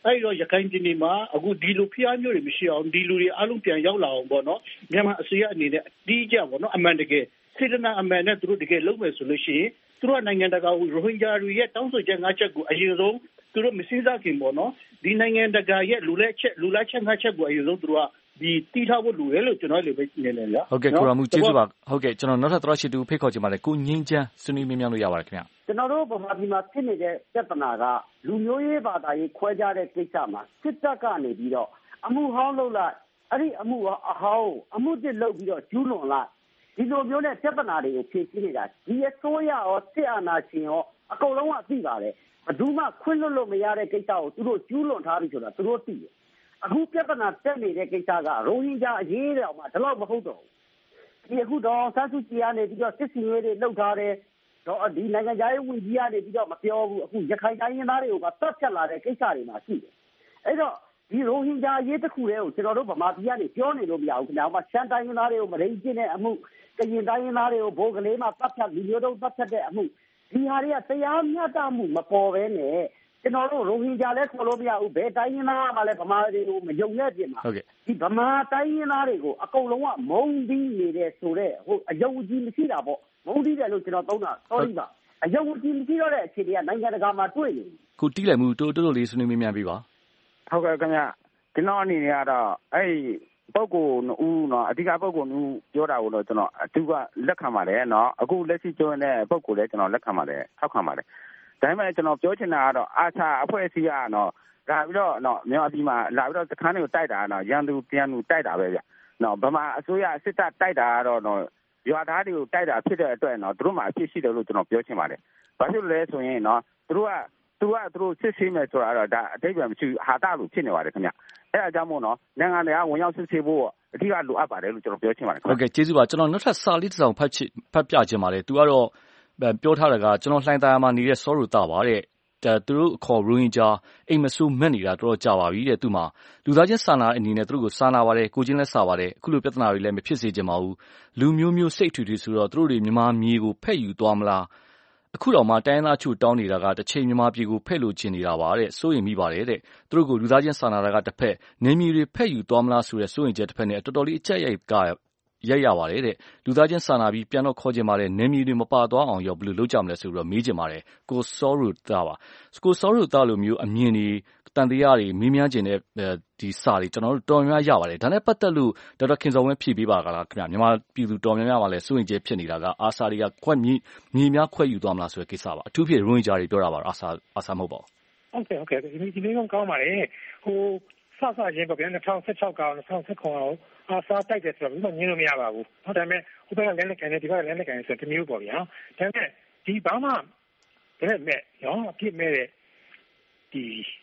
အဲ့တော့ရခိုင်ပြည်နယ်မှာအခုဒီလိုဖျားမျိုးတွေမရှိအောင်ဒီလူတွေအလုံးပြန်ရောက်လာအောင်ပေါ့နော်မြန်မာအစိုးရအနေနဲ့အတိအကျပေါ့နော်အမှန်တကယ်စေတနာအမှန်နဲ့သူတို့တကယ်လုပ်မယ်ဆိုလို့ရှိရင်သူတို့နိုင်ငံတကာကိုရိုဟင်ဂျာတွေရဲ့တောင်းဆိုချက်ငါးချက်ကိုအရင်ဆုံးသူတို့မစည်းစားခင်ပေါ့နော်ဒီနိုင်ငံတကာရဲ့လူလက်ချက်လူလက်ချက်ငါးချက်ကိုအရင်ဆုံးသူတို့ကဒီတီးထားဖို့လူရဲလို့ကျွန်တော်လည်းပဲနေနေလားဟုတ်ကဲ့ကိုရမှုကျေးဇူးပါဟုတ်ကဲ့ကျွန်တော်နောက်ထပ်သရရှိတူဖိတ်ခေါ်ချင်ပါတယ်ကိုငင်းချမ်းဆွေးနွေးမြန်းလို့ရပါတယ်ခင်ဗျကျွန်တော်တို့ဗမာပြည်မှာဖြစ်နေတဲ့ပြဿနာကလူမျိုးရေးဘာသာရေးခွဲခြားတဲ့ကိစ္စမှာစစ်တပ်ကနေပြီးတော့အမှုဟောင်းလုပ်လိုက်အဲ့ဒီအမှုအဟောင်းအမှုတစ်လုပ်ပြီးတော့ကျူးလွန်လိုက်ဒီလိုမျိုးနဲ့ပြဿနာတွေကိုဖြေရှင်းနေတာဒီအစိုးရရောစစ်အာဏာရှင်ရောအကုန်လုံးကသိပါတယ်ဘယ်သူမှခွင့်လွှတ်လို့မရတဲ့ကိစ္စကိုသူတို့ကျူးလွန်ထားပြီဆိုတာသူတို့သိတယ်အခုပြဿနာတက်နေတဲ့ကိစ္စကရိုဟင်ဂျာအရေးတောင်မှဒီလောက်မဟုတ်တော့ဘူးဒီအခုတော့ဆန်းစုကြည်ကနေပြီးတော့စစ်စီရေးတွေလုပ်ထားတယ်တော့ဒီနိုင်ငံသားရေးဝန်ကြီးကနေပြီးတော့မပြောဘူးအခုရခိုင်တိုင်းရင်းသားတွေကိုကတတ်ဖြတ်လာတဲ့ကိစ္စတွေမှာရှိတယ်အဲ့တော့ဒီရိုဟင်ဂျာရေးတစ်ခုတည်းကိုကျွန်တော်တို့ဗမာပြည်ကနေပြောနေလို့မရဘူးခင်ဗျာ။ဟိုမှာရှမ်းတိုင်းရင်းသားတွေကိုမရိတ်ကျင်းတဲ့အမှုကရင်တိုင်းရင်းသားတွေကိုဘိုးကလေးမှပတ်ဖြတ်လူမျိုးတုံးပတ်ဖြတ်တဲ့အမှုဒီဟာတွေကတရားမျှတမှုမပေါ်ဘဲနဲ့ကျွန်တော်တို့ရိုဟင်ဂျာလည်းခေါ်လို့မရဘူးဘယ်တိုင်းရင်းသားမှလည်းဗမာတွေကိုမယုံနဲ့ပြင်မှာဒီဗမာတိုင်းရင်းသားတွေကိုအကုန်လုံးကမုန်းပြီးနေတဲ့ဆိုတဲ့ဟိုအယုံကြည်မရှိတာပေါ့မုန်းပြီးတယ်လို့ကျွန်တော်သုံးတာ sorry ပါအယုံကြည်မရှိတော့တဲ့အခြေအနေကနိုင်ငံတကာမှာတွေ့နေကိုတီးလိုက်မှုတိုးတိုးလေးဆွေးနွေးမြန်းပြပါဟုတ်ကဲ့ခင်ဗျကျွန်တော်အနေနဲ့ကတော့အဲ့ပုဂ္ဂိုလ်ဦးနော်အဓိကပုဂ္ဂိုလ်ဦးပြောတာကိုတော့ကျွန်တော်အတူကလက်ခံပါတယ်နော်အခုလက်ရှိပြောနေတဲ့ပုဂ္ဂိုလ်လည်းကျွန်တော်လက်ခံပါတယ်ထောက်ခံပါတယ်ဒါပေမဲ့ကျွန်တော်ပြောချင်တာကတော့အာချာအဖွဲ့အစည်းကတော့လာပြီးတော့နော်မြန်မာပြည်မှာလာပြီးတော့စခန်းတွေကိုတိုက်တာနော်ရန်သူပြန်သူတိုက်တာပဲဗျနော်ဗမာအစိုးရစစ်တပ်တိုက်တာကတော့နော်ရွာသားတွေကိုတိုက်တာဖြစ်တဲ့အတွက်နော်သူတို့မှအဖြစ်ရှိတယ်လို့ကျွန်တော်ပြောချင်ပါတယ်ဘာဖြစ်လို့လဲဆိုရင်နော်သူတို့ကသူကသူတို့စစ်ဆေးမယ်ဆိုတာတော့ဒါအတိတ်ကမရှိဟာတာလို့ဖြစ်နေပါတယ်ခင်ဗျအဲ့ဒါကြောင့်မို့နော်နိုင်ငံတွေကဝင်ရောက်စစ်ဆေးဖို့အဓိကလိုအပ်ပါတယ်လို့ကျွန်တော်ပြောချင်ပါတယ်ဟုတ်ကဲ့ကျေးဇူးပါကျွန်တော်နောက်ထပ်စာလေးတစ်စောင်ဖတ်ချစ်ဖတ်ပြခြင်းပါတယ်သူကတော့ပြောထားတာကကျွန်တော်လှိုင်းသားမှာနေတဲ့စောရူတာပါတဲ့သူတို့အခေါ်ရိုဟင်ဂျာအိမ်မဆိုးမက်နေတာတော်တော်ကြာပါပြီတဲ့သူမှလူသားချင်းစာနာအနေနဲ့သူတို့ကိုစာနာပါတယ်ကိုချင်းလည်းစာပါတယ်အခုလိုပြဿနာတွေလည်းမဖြစ်စေချင်ပါဘူးလူမျိုးမျိုးစိတ်ထူထူဆိုတော့သူတို့တွေမြန်မာမြေကိုဖက်ယူသွားမလားအခုတော့မှတိုင်းသားချို့တောင်းနေတာကတစ်ချိန်မြန်မာပြည်ကိုဖက်လို့ချင်နေတာပါတဲ့စိုးရင်မိပါတယ်တဲ့သူတို့ကိုလူသားချင်းစာနာတာကတစ်ဖက်နေမြေတွေဖက်ယူသွားမလားဆိုတဲ့စိုးရင်ချက်တစ်ဖက်နဲ့တော်တော်လေးအကြက်ရိုက်ကရိုက်ရပါတယ်တဲ့လူသားချင်းစာနာပြီးပြန်တော့ခေါ်ချင်ပါတယ်နေမြေတွေမပါသွားအောင်ရောဘယ်လိုလုပ်ကြမလဲဆိုတော့မေးချင်ပါတယ်ကိုစောရူတာပါကိုစောရူတာလိုမျိုးအမြင်တွေတန်တရားတွေမေးမြန်းခြင်းတဲ့ဒီစာတွေကျွန်တော်တို့တော်များများရပါတယ်ဒါနဲ့ပတ်သက်လို့ဒေါက်တာခင်စောဝင်းဖြည့်ပေးပါကလားခင်ဗျာမြန်မာပြည်သူတော်များများပါလဲစိုးရင်ချက်ဖြစ်နေတာကအာစာတွေကခွက်မြေမြေများခွက်ယူသွားမလားဆိုတဲ့ကိစ္စပါအထူးဖြင့်ရိုဟင်ဂျာတွေပြောတာပါအာစာအာစာမဟုတ်ပါဘူးဟုတ်ကဲ့ဟုတ်ကဲ့ဒီဒီလေးကောင်းပါလေဟိုစစချင်းပေါ့ဗျာ၂၀၁၆ကောင်၂၀၁၉ကောင်အာစာတိုက်တယ်ဆိုတော့ဘယ်မှညင်းလို့မရပါဘူးဟုတ်တယ်မဲ့ဟိုဘက်ကလည်းလက်ခံနေဒီဘက်ကလည်းလက်ခံနေဆိုတမျိုးပေါ့ဗျာဒါပေမဲ့ဒီဘာမှဒါပေမဲ့ရောအပြစ်မဲ့တဲ့ဒီ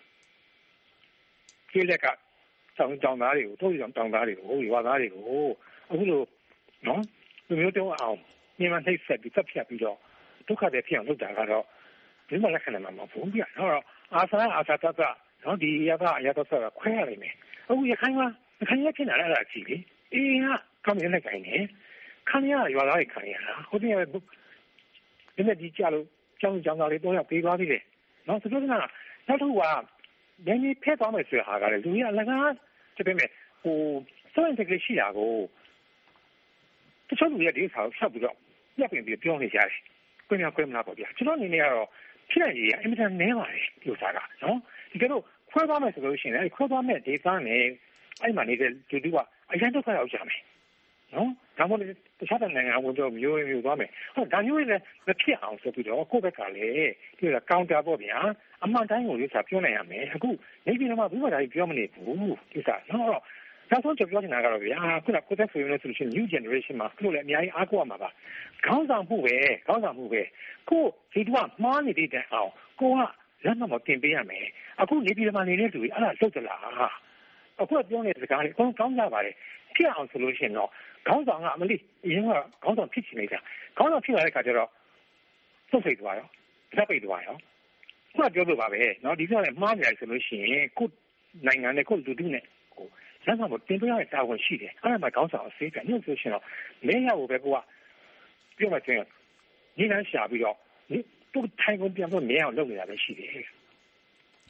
ကျေးလက်ကတောင်တောင်သားတွေကိုတို့တောင်တောင်သားတွေကိုဟိုရွာသားတွေကိုအခုလိုနော်လူမျိုးတုံးအောင်မြန်မာနှိပ်စက်ပြီးတပ်ဖြတ်ပြီးတော့ဒုက္ခတွေဖြစ်အောင်လုပ်တာကတော့ဒီမှာလက်ခံနိုင်မှာမဟုတ်ဘူးဗျာနော်အာစာအာစာတတ်နော်ဒီရပါရတော့ဆိုတာခွဲရလိမ့်မယ်အခုရခိုင်ကရခိုင်ရဖြစ်နေတာအဲ့ဒါကြည့်လေအေးကကောင်းနေတဲ့ကိုင်းနေခံရရွာသားတွေခံရတာဟိုတည်းကဒီနေ့ဒီကြလို့ကျောင်းကျောင်းသားတွေတော့ပေးသွားသေးတယ်နော်ဆိုတော့ကနောက်တစ်ခုကဒင်းကြီးဖက်သွားမယ်ဆိုတဲ့ဟာကလည်းလူကြီးအလကားချက်ပဲမဲ့ဟိုစွန့်တကယ်ရှိတာကိုတချို့လူတွေဒီဆောက်ဆက်ပြီးတော့ပြပြင်ပြီးပြောနေကြတယ်ကိုညာကိုမလားပေါ့ဗျာကျွန်တော်အနေနဲ့ကတော့ဖြစ်နိုင်ကြီးအင်မတန်နည်းပါတယ်ဒီဥစားကနော်ဒီကတော့ခွဲသွားမယ်ဆိုလို့ရှိရင်အဲခွဲသွားမယ်ဒေသနဲ့အဲ့မှာနေတဲ့လူတွေကအရင်တော့ဖက်ရောက်ကြမယ်နော်ဒါမှမဟုတ်တခြားနိုင်ငံဝင်တော့မျိုးမျိုးသွားမယ်ဟုတ်ဒါမျိုးလည်းမဖြစ်အောင်ဆိုပြီးတော့ကိုယ့်ဘက်ကလည်းဒီကကောင်တာပေါ့ဗျာအမှန်တိုင်းကိုလို့ဆိုတာပြောနိုင်ရမယ်အခုနေပြည်တော်မှာဘယ်မှာဒါကြီးပြောမနေဘူးဒီစားနော်နောက်ဆုံးပြောချင်တာကတော့ဗျာခုနကကိုသက်ဆိုရင်လို့ဆိုလို့ရှိရင် new generation မှာခုလည်းအများကြီးအားကိုးရမှာပါခေါင်းဆောင်မှုပဲခေါင်းဆောင်မှုပဲကိုဒီတော့မှားနေတဲ့တိုင်အောင်ကိုကလက်မမတင်ပေးရမယ်အခုနေပြည်တော်မှာနေတဲ့လူတွေအဲ့ဒါလုတ်သလားအခုပြောနေတဲ့စကားတွေအကုန်ကောင်းကြပါလေဖြစ်အောင်ဆိုလို့ရှိရင်တော့ခေါင်းဆောင်ကအမလေးအရင်ကခေါင်းဆောင်ဖြစ်ချင်နေတာခေါင်းဆောင်ဖြစ်လာတဲ့ခါကျတော့စုပ်ဖိတ်သွားရောလက်ပိတ်သွားရောခုနပြောလို့ပါပဲเนาะဒီကနေ့မှားနေတယ်ဆိုလို့ရှိရင်ကိုနိုင်ငံနဲ့ကိုလူထုနဲ့ကိုလက်ဆောင်ကိုတင်ပြရတဲ့တာဝန်ရှိတယ်အဲ့ဒါမှခေါင်းဆောင်အစေးကညှို့ဆိုရှင်တော့မင်းရဖို့ပဲကိုကပြောမှချင်းညီနှရှာပြီးတော့သူ့ထိုင်ကုန်ပြန်တော့မင်းအောင်လုပ်နေတာပဲရှိတယ်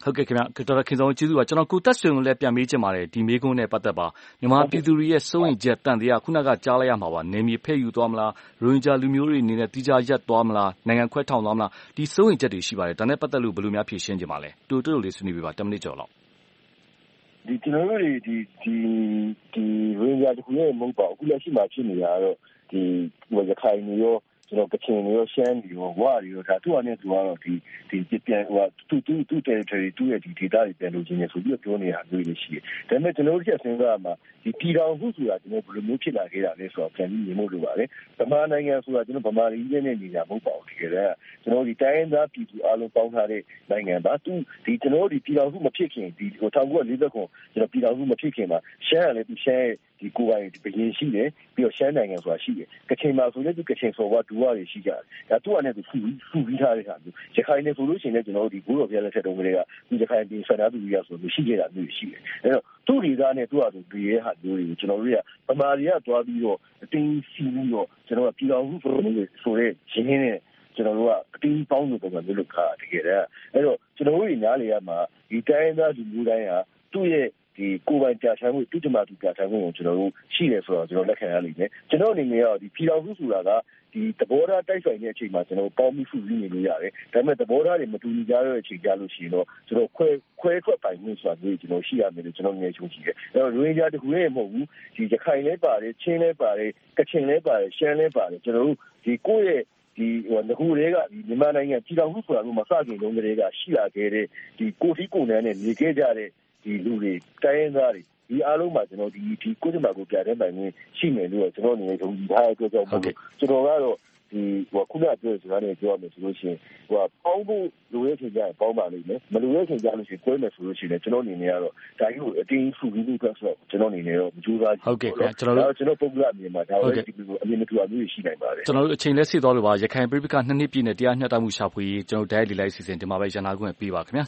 ဟုတ်ကဲ့ခင်ဗျဒေါက်တာခင်စောကျေးဇူးပါကျွန်တော်ကိုတက်ဆွေကိုလည်းပြန်မေးချင်ပါတယ်ဒီမေးခွန်းနဲ့ပတ်သက်ပါမြန်မာပြည်သူတွေရဲ့စိုးရိမ်ချက်တန်တရားခုနကကြားလိုက်ရမှာပါနေမြေဖဲ့ယူသွားမလားရိုဟင်ဂျာလူမျိုးတွေအနေနဲ့တိကျရက်သွားမလားနိုင်ငံခွဲထောင်သွားမလားဒီစိုးရိမ်ချက်တွေရှိပါတယ်ဒါနဲ့ပတ်သက်လို့ဘယ်လိုများဖြေရှင်းကြပါလဲတူတူလေးဆွေးနွေးပြပါtenမိနစ်ကျော်လောက်ဒီကျွန်တော်တို့ဒီဒီဒီရိုဟင်ဂျာတခုရဲ့မဟုတ်ပါဘူးအခုလက်ရှိမှာဖြစ်နေတာတော့ဒီဟိုရခိုင်မျိုးရောကျွန်တော်ကချင်မျိုးရှမ်းမျိုးဝါမျိုးဒါသူ့အနေနဲ့သူကတော့ဒီဒီပြန်ဟိုသူသူသူ territory သူ့ရဲ့ဒီ data တွေပြန်လို့ချင်းနေဆိုပြီးပြောနေတာမျိုးတွေရှိတယ်ဒါပေမဲ့ကျွန်တော်တို့ချက်စဉ်းစားမှာဒီပြည်တော်စုဆိုတာကျွန်တော်ဘယ်လိုမျိုးဖြစ်လာခဲ့တာလဲဆိုတော့ပြန်ပြီးမြင်ဖို့လိုပါတယ်ဗမာနိုင်ငံဆိုတာကျွန်တော်ဗမာပြည်နဲ့နေနေတာမဟုတ်ပါဘူးတကယ်တော့ကျွန်တော်ဒီတိုင်းသားပြည်သူအားလုံးပေါင်းထားတဲ့နိုင်ငံပါသူဒီကျွန်တော်ဒီပြည်တော်စုမဖြစ်ခင်ဒီဟိုone thousand nine hundred fortyခုကျွန်တော်ပြည်တော်စုမဖြစ်ခင်မှာရှမ်းကလည်းသူရှမ်းဒီကိုယ်ပိုင်ဒီဘရင်ရှိတယ်ပြီးတော့ရှမ်းနိုင်ငံဆိုတာရှိတယ်ကချင်မှာဆိုလည်းဒီကချင်ဆိုတော့ဒူဝါတွေရှိကြတယ်ဒါသူ့အနေနဲ့သူဖူဖူပြီးထားတဲ့ဟာမျိုးရခိုင်နယ်ဆိုလို့ရှိရင်လည်းကျွန်တော်တို့ဒီဘိုးတော်ပြလက်ထက်တုန်းကလေးကဒီရခိုင်ပြည်ဆန္ဒသူကြီးရဆိုလို့ရှိခဲ့တာမျိုးရှိတယ်အဲတော့သူ့ဒီသားနဲ့သူ့ဟာသူဒီရဲ့ဟာမျိုးတွေကျွန်တော်တို့ကဗမာတွေကတွားပြီးတော့အတင်းစီပြီးတော့ကျွန်တော်ကပြည်တော်စုဆိုလို့ဆိုတဲ့ရင်းနဲ့ကျွန်တော်တို့ကအတင်းပေါင်းလို့ပုံစံမျိုးလုပ်ခါတကယ်တော့အဲတော့ကျွန်တော်တို့ညီနားလေရမှာဒီတိုင်းသားလူမျိုးတိုင်းဟာသူ့ရဲ့ဒီကိုယ်ပိုင်ပြဋ္ဌာန်းမှုတုတ္တမတူပြဋ္ဌာန်းမှုကိုကျွန်တော်တို့ရှိတယ်ဆိုတော့ကျွန်တော်လက်ခံရလိမ့်မယ်ကျွန်တော်အနေနဲ့ရောဒီပြည်တော်စုဆိုတာကဒီသဘောထားတိုက်ဆိုင်တဲ့အချိန်မှာကျွန်တော်ပေါင်းပြီးစုစည်းနေလို့ရတယ်ဒါပေမဲ့သဘောထားတွေမတူညီကြတဲ့အချိန်ကြလို့ရှိရင်တော့ကျွန်တော်ခွဲခွဲထွက်ပိုင်မှုဆိုတာမျိုးကျွန်တော်ရှိရမယ်လို့ကျွန်တော်ငယ်ချုံကြည့်တယ်အဲတော့ရိုဟင်ဂျာတခုရဲ့မဟုတ်ဘူးဒီရခိုင်လည်းပါတယ်ချင်းလည်းပါတယ်ကချင်လည်းပါတယ်ရှမ်းလည်းပါတယ်ကျွန်တော်တို့ဒီကိုယ့်ရဲ့ဒီဟိုငကူတွေကဒီမြန်မာနိုင်ငံပြည်တော်စုဆိုတာမျိုးမစခင်တုန်းကတည်းကရှိလာခဲ့တဲ့ဒီကိုတီကိုနန်းနဲ့နေခဲ့ကြတဲ့ဒီလူတွေတိုင်းသားတွေဒီအားလုံးမှာကျွန်တော်ဒီဒီကိုယ်တမကိုပြတဲ့ပိုင်ဝင်ရှိမယ်လို့ကျွန်တော်အနေနဲ့ထုံးကြည့်ထားတဲ့အတွက်ကြောင့်မို့လို့ကျွန်တော်ကတော့ဒီဟိုခုနပြောစကားနဲ့ပြောရမယ်ဆိုလို့ရှိရင်ဟိုပေါင်းဖို့လိုရဲ့ချိန်ကျရင်ပေါင်းပါလိမ့်မယ်မလိုရဲ့ချိန်ကျလို့ရှိရင်ကွဲမယ်ဆိုလို့ရှိရင်ကျွန်တော်အနေနဲ့ကတော့ဒါကြီးကိုအတင်းစုပြီးလို့ဆိုတော့ကျွန်တော်အနေနဲ့တော့မကြိုးစားဟုတ်ကဲ့ကျွန်တော်တို့ကျွန်တော်ပုံပြအမြင်မှာဒါပဲဒီလိုအမြင်မတူအမျိုးရှိနိုင်ပါတယ်ကျွန်တော်တို့အချိန်လက်စစ်သွားလို့ပါရခိုင်ပြည်ပကနှစ်နှစ်ပြည့်နဲ့တရားမျှတမှုရှာဖွေရေးကျွန်တော်ဒိုင်လီလိုက်စီစဉ်ဒီမှာပဲရန်နာခွင့်ပေးပါခင်ဗျာ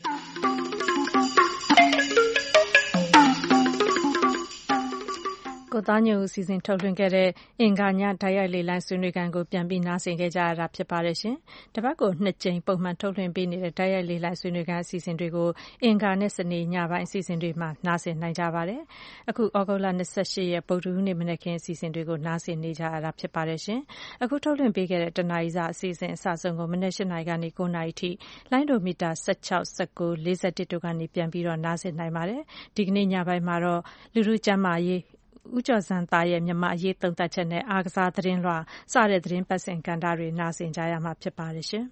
ကိုသားညိုစီစဉ်ထုတ်လွှင့်ခဲ့တဲ့အင်္ဂါညတိုက်ရိုက်လေလိုင်းဆွေးနွေးခန်းကိုပြန်ပြီးနားဆင်ခဲ့ကြရတာဖြစ်ပါတယ်ရှင်။တပတ်ကိုနှစ်ကြိမ်ပုံမှန်ထုတ်လွှင့်ပေးနေတဲ့တိုက်ရိုက်လေလိုင်းဆွေးနွေးခန်းအစီအစဉ်တွေကိုအင်္ဂါနဲ့စနေညပိုင်းအစီအစဉ်တွေမှာနားဆင်နိုင်ကြပါတယ်။အခုဩဂုတ်လ၂၈ရက်ဗုဒ္ဓဟူးနေ့မနက်ခင်းအစီအစဉ်တွေကိုနားဆင်နေကြရတာဖြစ်ပါတယ်ရှင်။အခုထုတ်လွှင့်ပေးခဲ့တဲ့တနာရီစာအစီအစဉ်အစဆုံးကိုမနက်၈နာရီကနေ၉နာရီထိလိုင်းဒိုမီတာ၁၆ ၁၉ ၄၁တို့ကနေပြန်ပြီးတော့နားဆင်နိုင်ပါတယ်။ဒီကနေ့ညပိုင်းမှာတော့လူလူကျမ်းမာရေးဦးကျော်ဇံသားရဲ့မြန်မာအရေးသုံးသပ်ချက်နဲ့အားကစားသတင်းလွှာစတဲ့သတင်းပတ်စဉ်ကဏ္ဍတွေနားဆင်ကြရမှာဖြစ်ပါတယ်ရှင်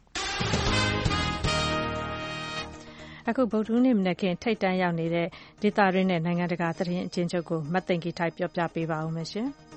။အခုဗုဒ္ဓဟူးနေ့မနက်ခင်းထိပ်တန်းရောက်နေတဲ့ဒေသတွင်းနဲ့နိုင်ငံတကာသတင်းအကျဉ်းချုပ်ကိုမသိင်္ဂီထိုက်ပြောပြပေးပါဦးမယ်ရှင်။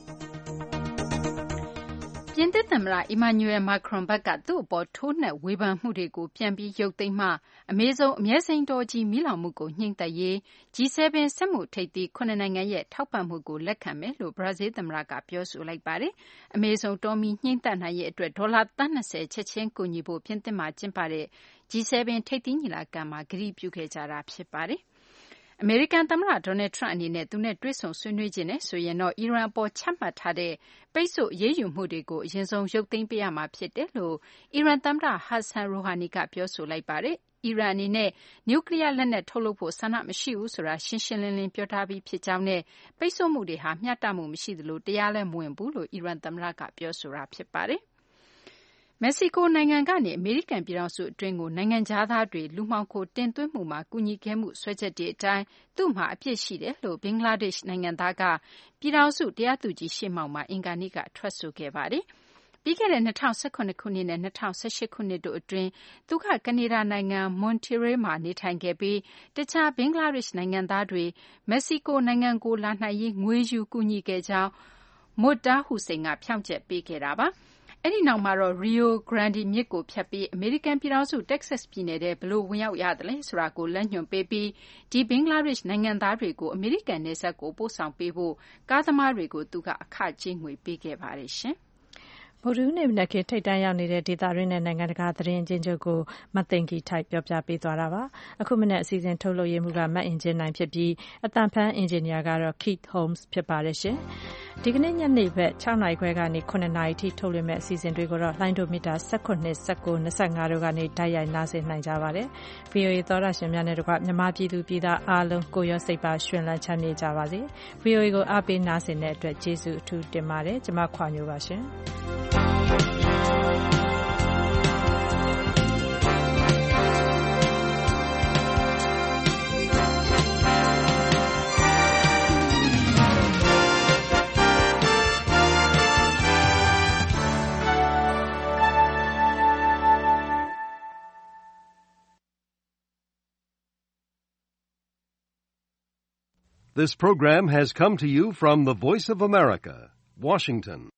ပြင်သစ်သမ္မတ Emmanuel Macron ဘက်ကသူ့အပေါ်ထိုးနှက်ဝေဖန်မှုတွေကိုပြန်ပြီးရုပ်သိမ်းမှအမေဇုံအမြဲစိမ်းတော်ကြီးမီးလောင်မှုကိုညှိနှိုင်းရေး G 7 စက်မှုထိပ်သီးခုနှစ်နိုင်ငံရဲ့ထောက်ပံ့မှုကိုလက်ခံမယ်လို့ဘရာဇီးသမ္မတကပြောဆိုလိုက်ပါတယ်။အမေဇုံတောမီးညှိနှိုင်းနိုင်ရေးအတွက်ဒေါ်လာသန်း၂၀ချက်ချင်းကူညီဖို့ပြင်သစ်မှာကျင်းပတဲ့ G 7 ထိပ်သီးညီလာခံမှာကတိပြုခဲ့ကြတာဖြစ်ပါတယ်။အမေရိကန်သမ္မတ Donald Trump အနေနဲ့သူနဲ့တွေ့ဆုံဆွေးနွေးချင်တယ်ဆိုရင်တော့အီရန်အပေါ်ချမှတ်ထားတဲ့ပိတ်ဆို့အရေးယူမှုတွေကိုအရင်ဆုံးရုပ်သိမ်းပေးရမှာဖြစ်တယ်လို့အီရန်သမ္မတ Hassan Rouhani ကပြောဆိုလိုက်ပါတယ်။အီရန်အနေနဲ့နျူကလ িয়ার လက်နက်ထုတ်လုပ်ဖို့ဆန္ဒမရှိဘူးဆိုတာရှင်းရှင်းလင်းလင်းပြောထားပြီးဖြစ်ကြောင်းနဲ့ပိတ်ဆို့မှုတွေဟာမျှတမှုမရှိသလိုတရားလည်းမဝင်ဘူးလို့အီရန်သမ္မတကပြောဆိုတာဖြစ်ပါတယ်။မက္ကဆီကိုနိုင်ငံကနေအမေရိကန်ပြည်ထောင်စုအတွင်းကိုနိုင်ငံခြားသားတွေလူမှောင်ခိုတင်သွင်းမှုမှာကူညီခဲ့မှုစွဲချက်တွေအတိုင်းသူ့မှာအပြစ်ရှိတယ်လို့ဘင်္ဂလားဒေ့ရှ်နိုင်ငံသားကပြည်ထောင်စုတရားသူကြီးရှေ့မှောက်မှာအင်္ဂါနေ့ကထွက်ဆိုခဲ့ပါတယ်။ပြီးခဲ့တဲ့၂၀၁၇ခုနှစ်နဲ့၂၀၁၈ခုနှစ်တို့အတွင်းသူကကနေဒါနိုင်ငံမွန်တီရေးမှာနေထိုင်ခဲ့ပြီးတခြားဘင်္ဂလားဒေ့ရှ်နိုင်ငံသားတွေမက္ကဆီကိုနိုင်ငံကိုလာနိုင်ရေးငွေယူကူညီခဲ့ကြောင်းမိုတာဟူစိန်ကဖြောင့်ချက်ပေးခဲ့တာပါ။အဲဒီနောက်မှာတော့ Rio Grande မြစ်ကိုဖြတ်ပြီးအမေရိကန်ပြည်ထောင်စု Texas ပြည်နယ်ထဲဘယ်လိုဝင်ရောက်ရသလဲဆိုတာကိုလမ်းညွှန်ပေးပြီးဒီဘင်္ဂလားဒေ့ရှ်နိုင်ငံသားတွေကိုအမေရိကန်နယ်စပ်ကိုပို့ဆောင်ပေးဖို့ကားသမားတွေကိုသူကအခကြေးငွေပေးခဲ့ပါတယ်ရှင်။ဗုဒ္ဓဟူးနေ့မနက်ခင်းထိပ်တန်းရောက်နေတဲ့ဒေသတွင်းနဲ့နိုင်ငံတကာသတင်းအကျဉ်းချုပ်ကိုမသိင်္ဂီထိုက်ပြောပြပေးသွားတာပါ။အခုမနက်အစီအစဉ်ထုတ်လုပ်ရေးမှုကမတ်အင်ဂျင်နိုင်ဖြစ်ပြီးအတန်ဖန်အင်ဂျင်နီယာကတော့ Keith Holmes ဖြစ်ပါတယ်ရှင်။ဒီကနေ့ညနေဘက်၆နာရီခွဲကနေ၇နာရီထိထုတ်လွှင့်မဲ့အစီအစဉ်တွေကိုတော့လိုင်းဒိုမီတာ၁၇ ၁၉ ၂၅တို့ကနေတိုက်ရိုက်နားဆင်နိုင်ကြပါတယ်။ ဗွီအိုအေသောတာရှင်များနဲ့တကွမြန်မာပြည်သူပြည်သားအားလုံးကိုရောစိတ်ပါရှင်လန်းချမ်းမြေ့ကြပါစေ။ ဗွီအိုအေကိုအားပေးနားဆင်တဲ့အတွက်ကျေးဇူးအထူးတင်ပါတယ်။ကျွန်မခွာညိုပါရှင်။ This program has come to you from the Voice of America, Washington.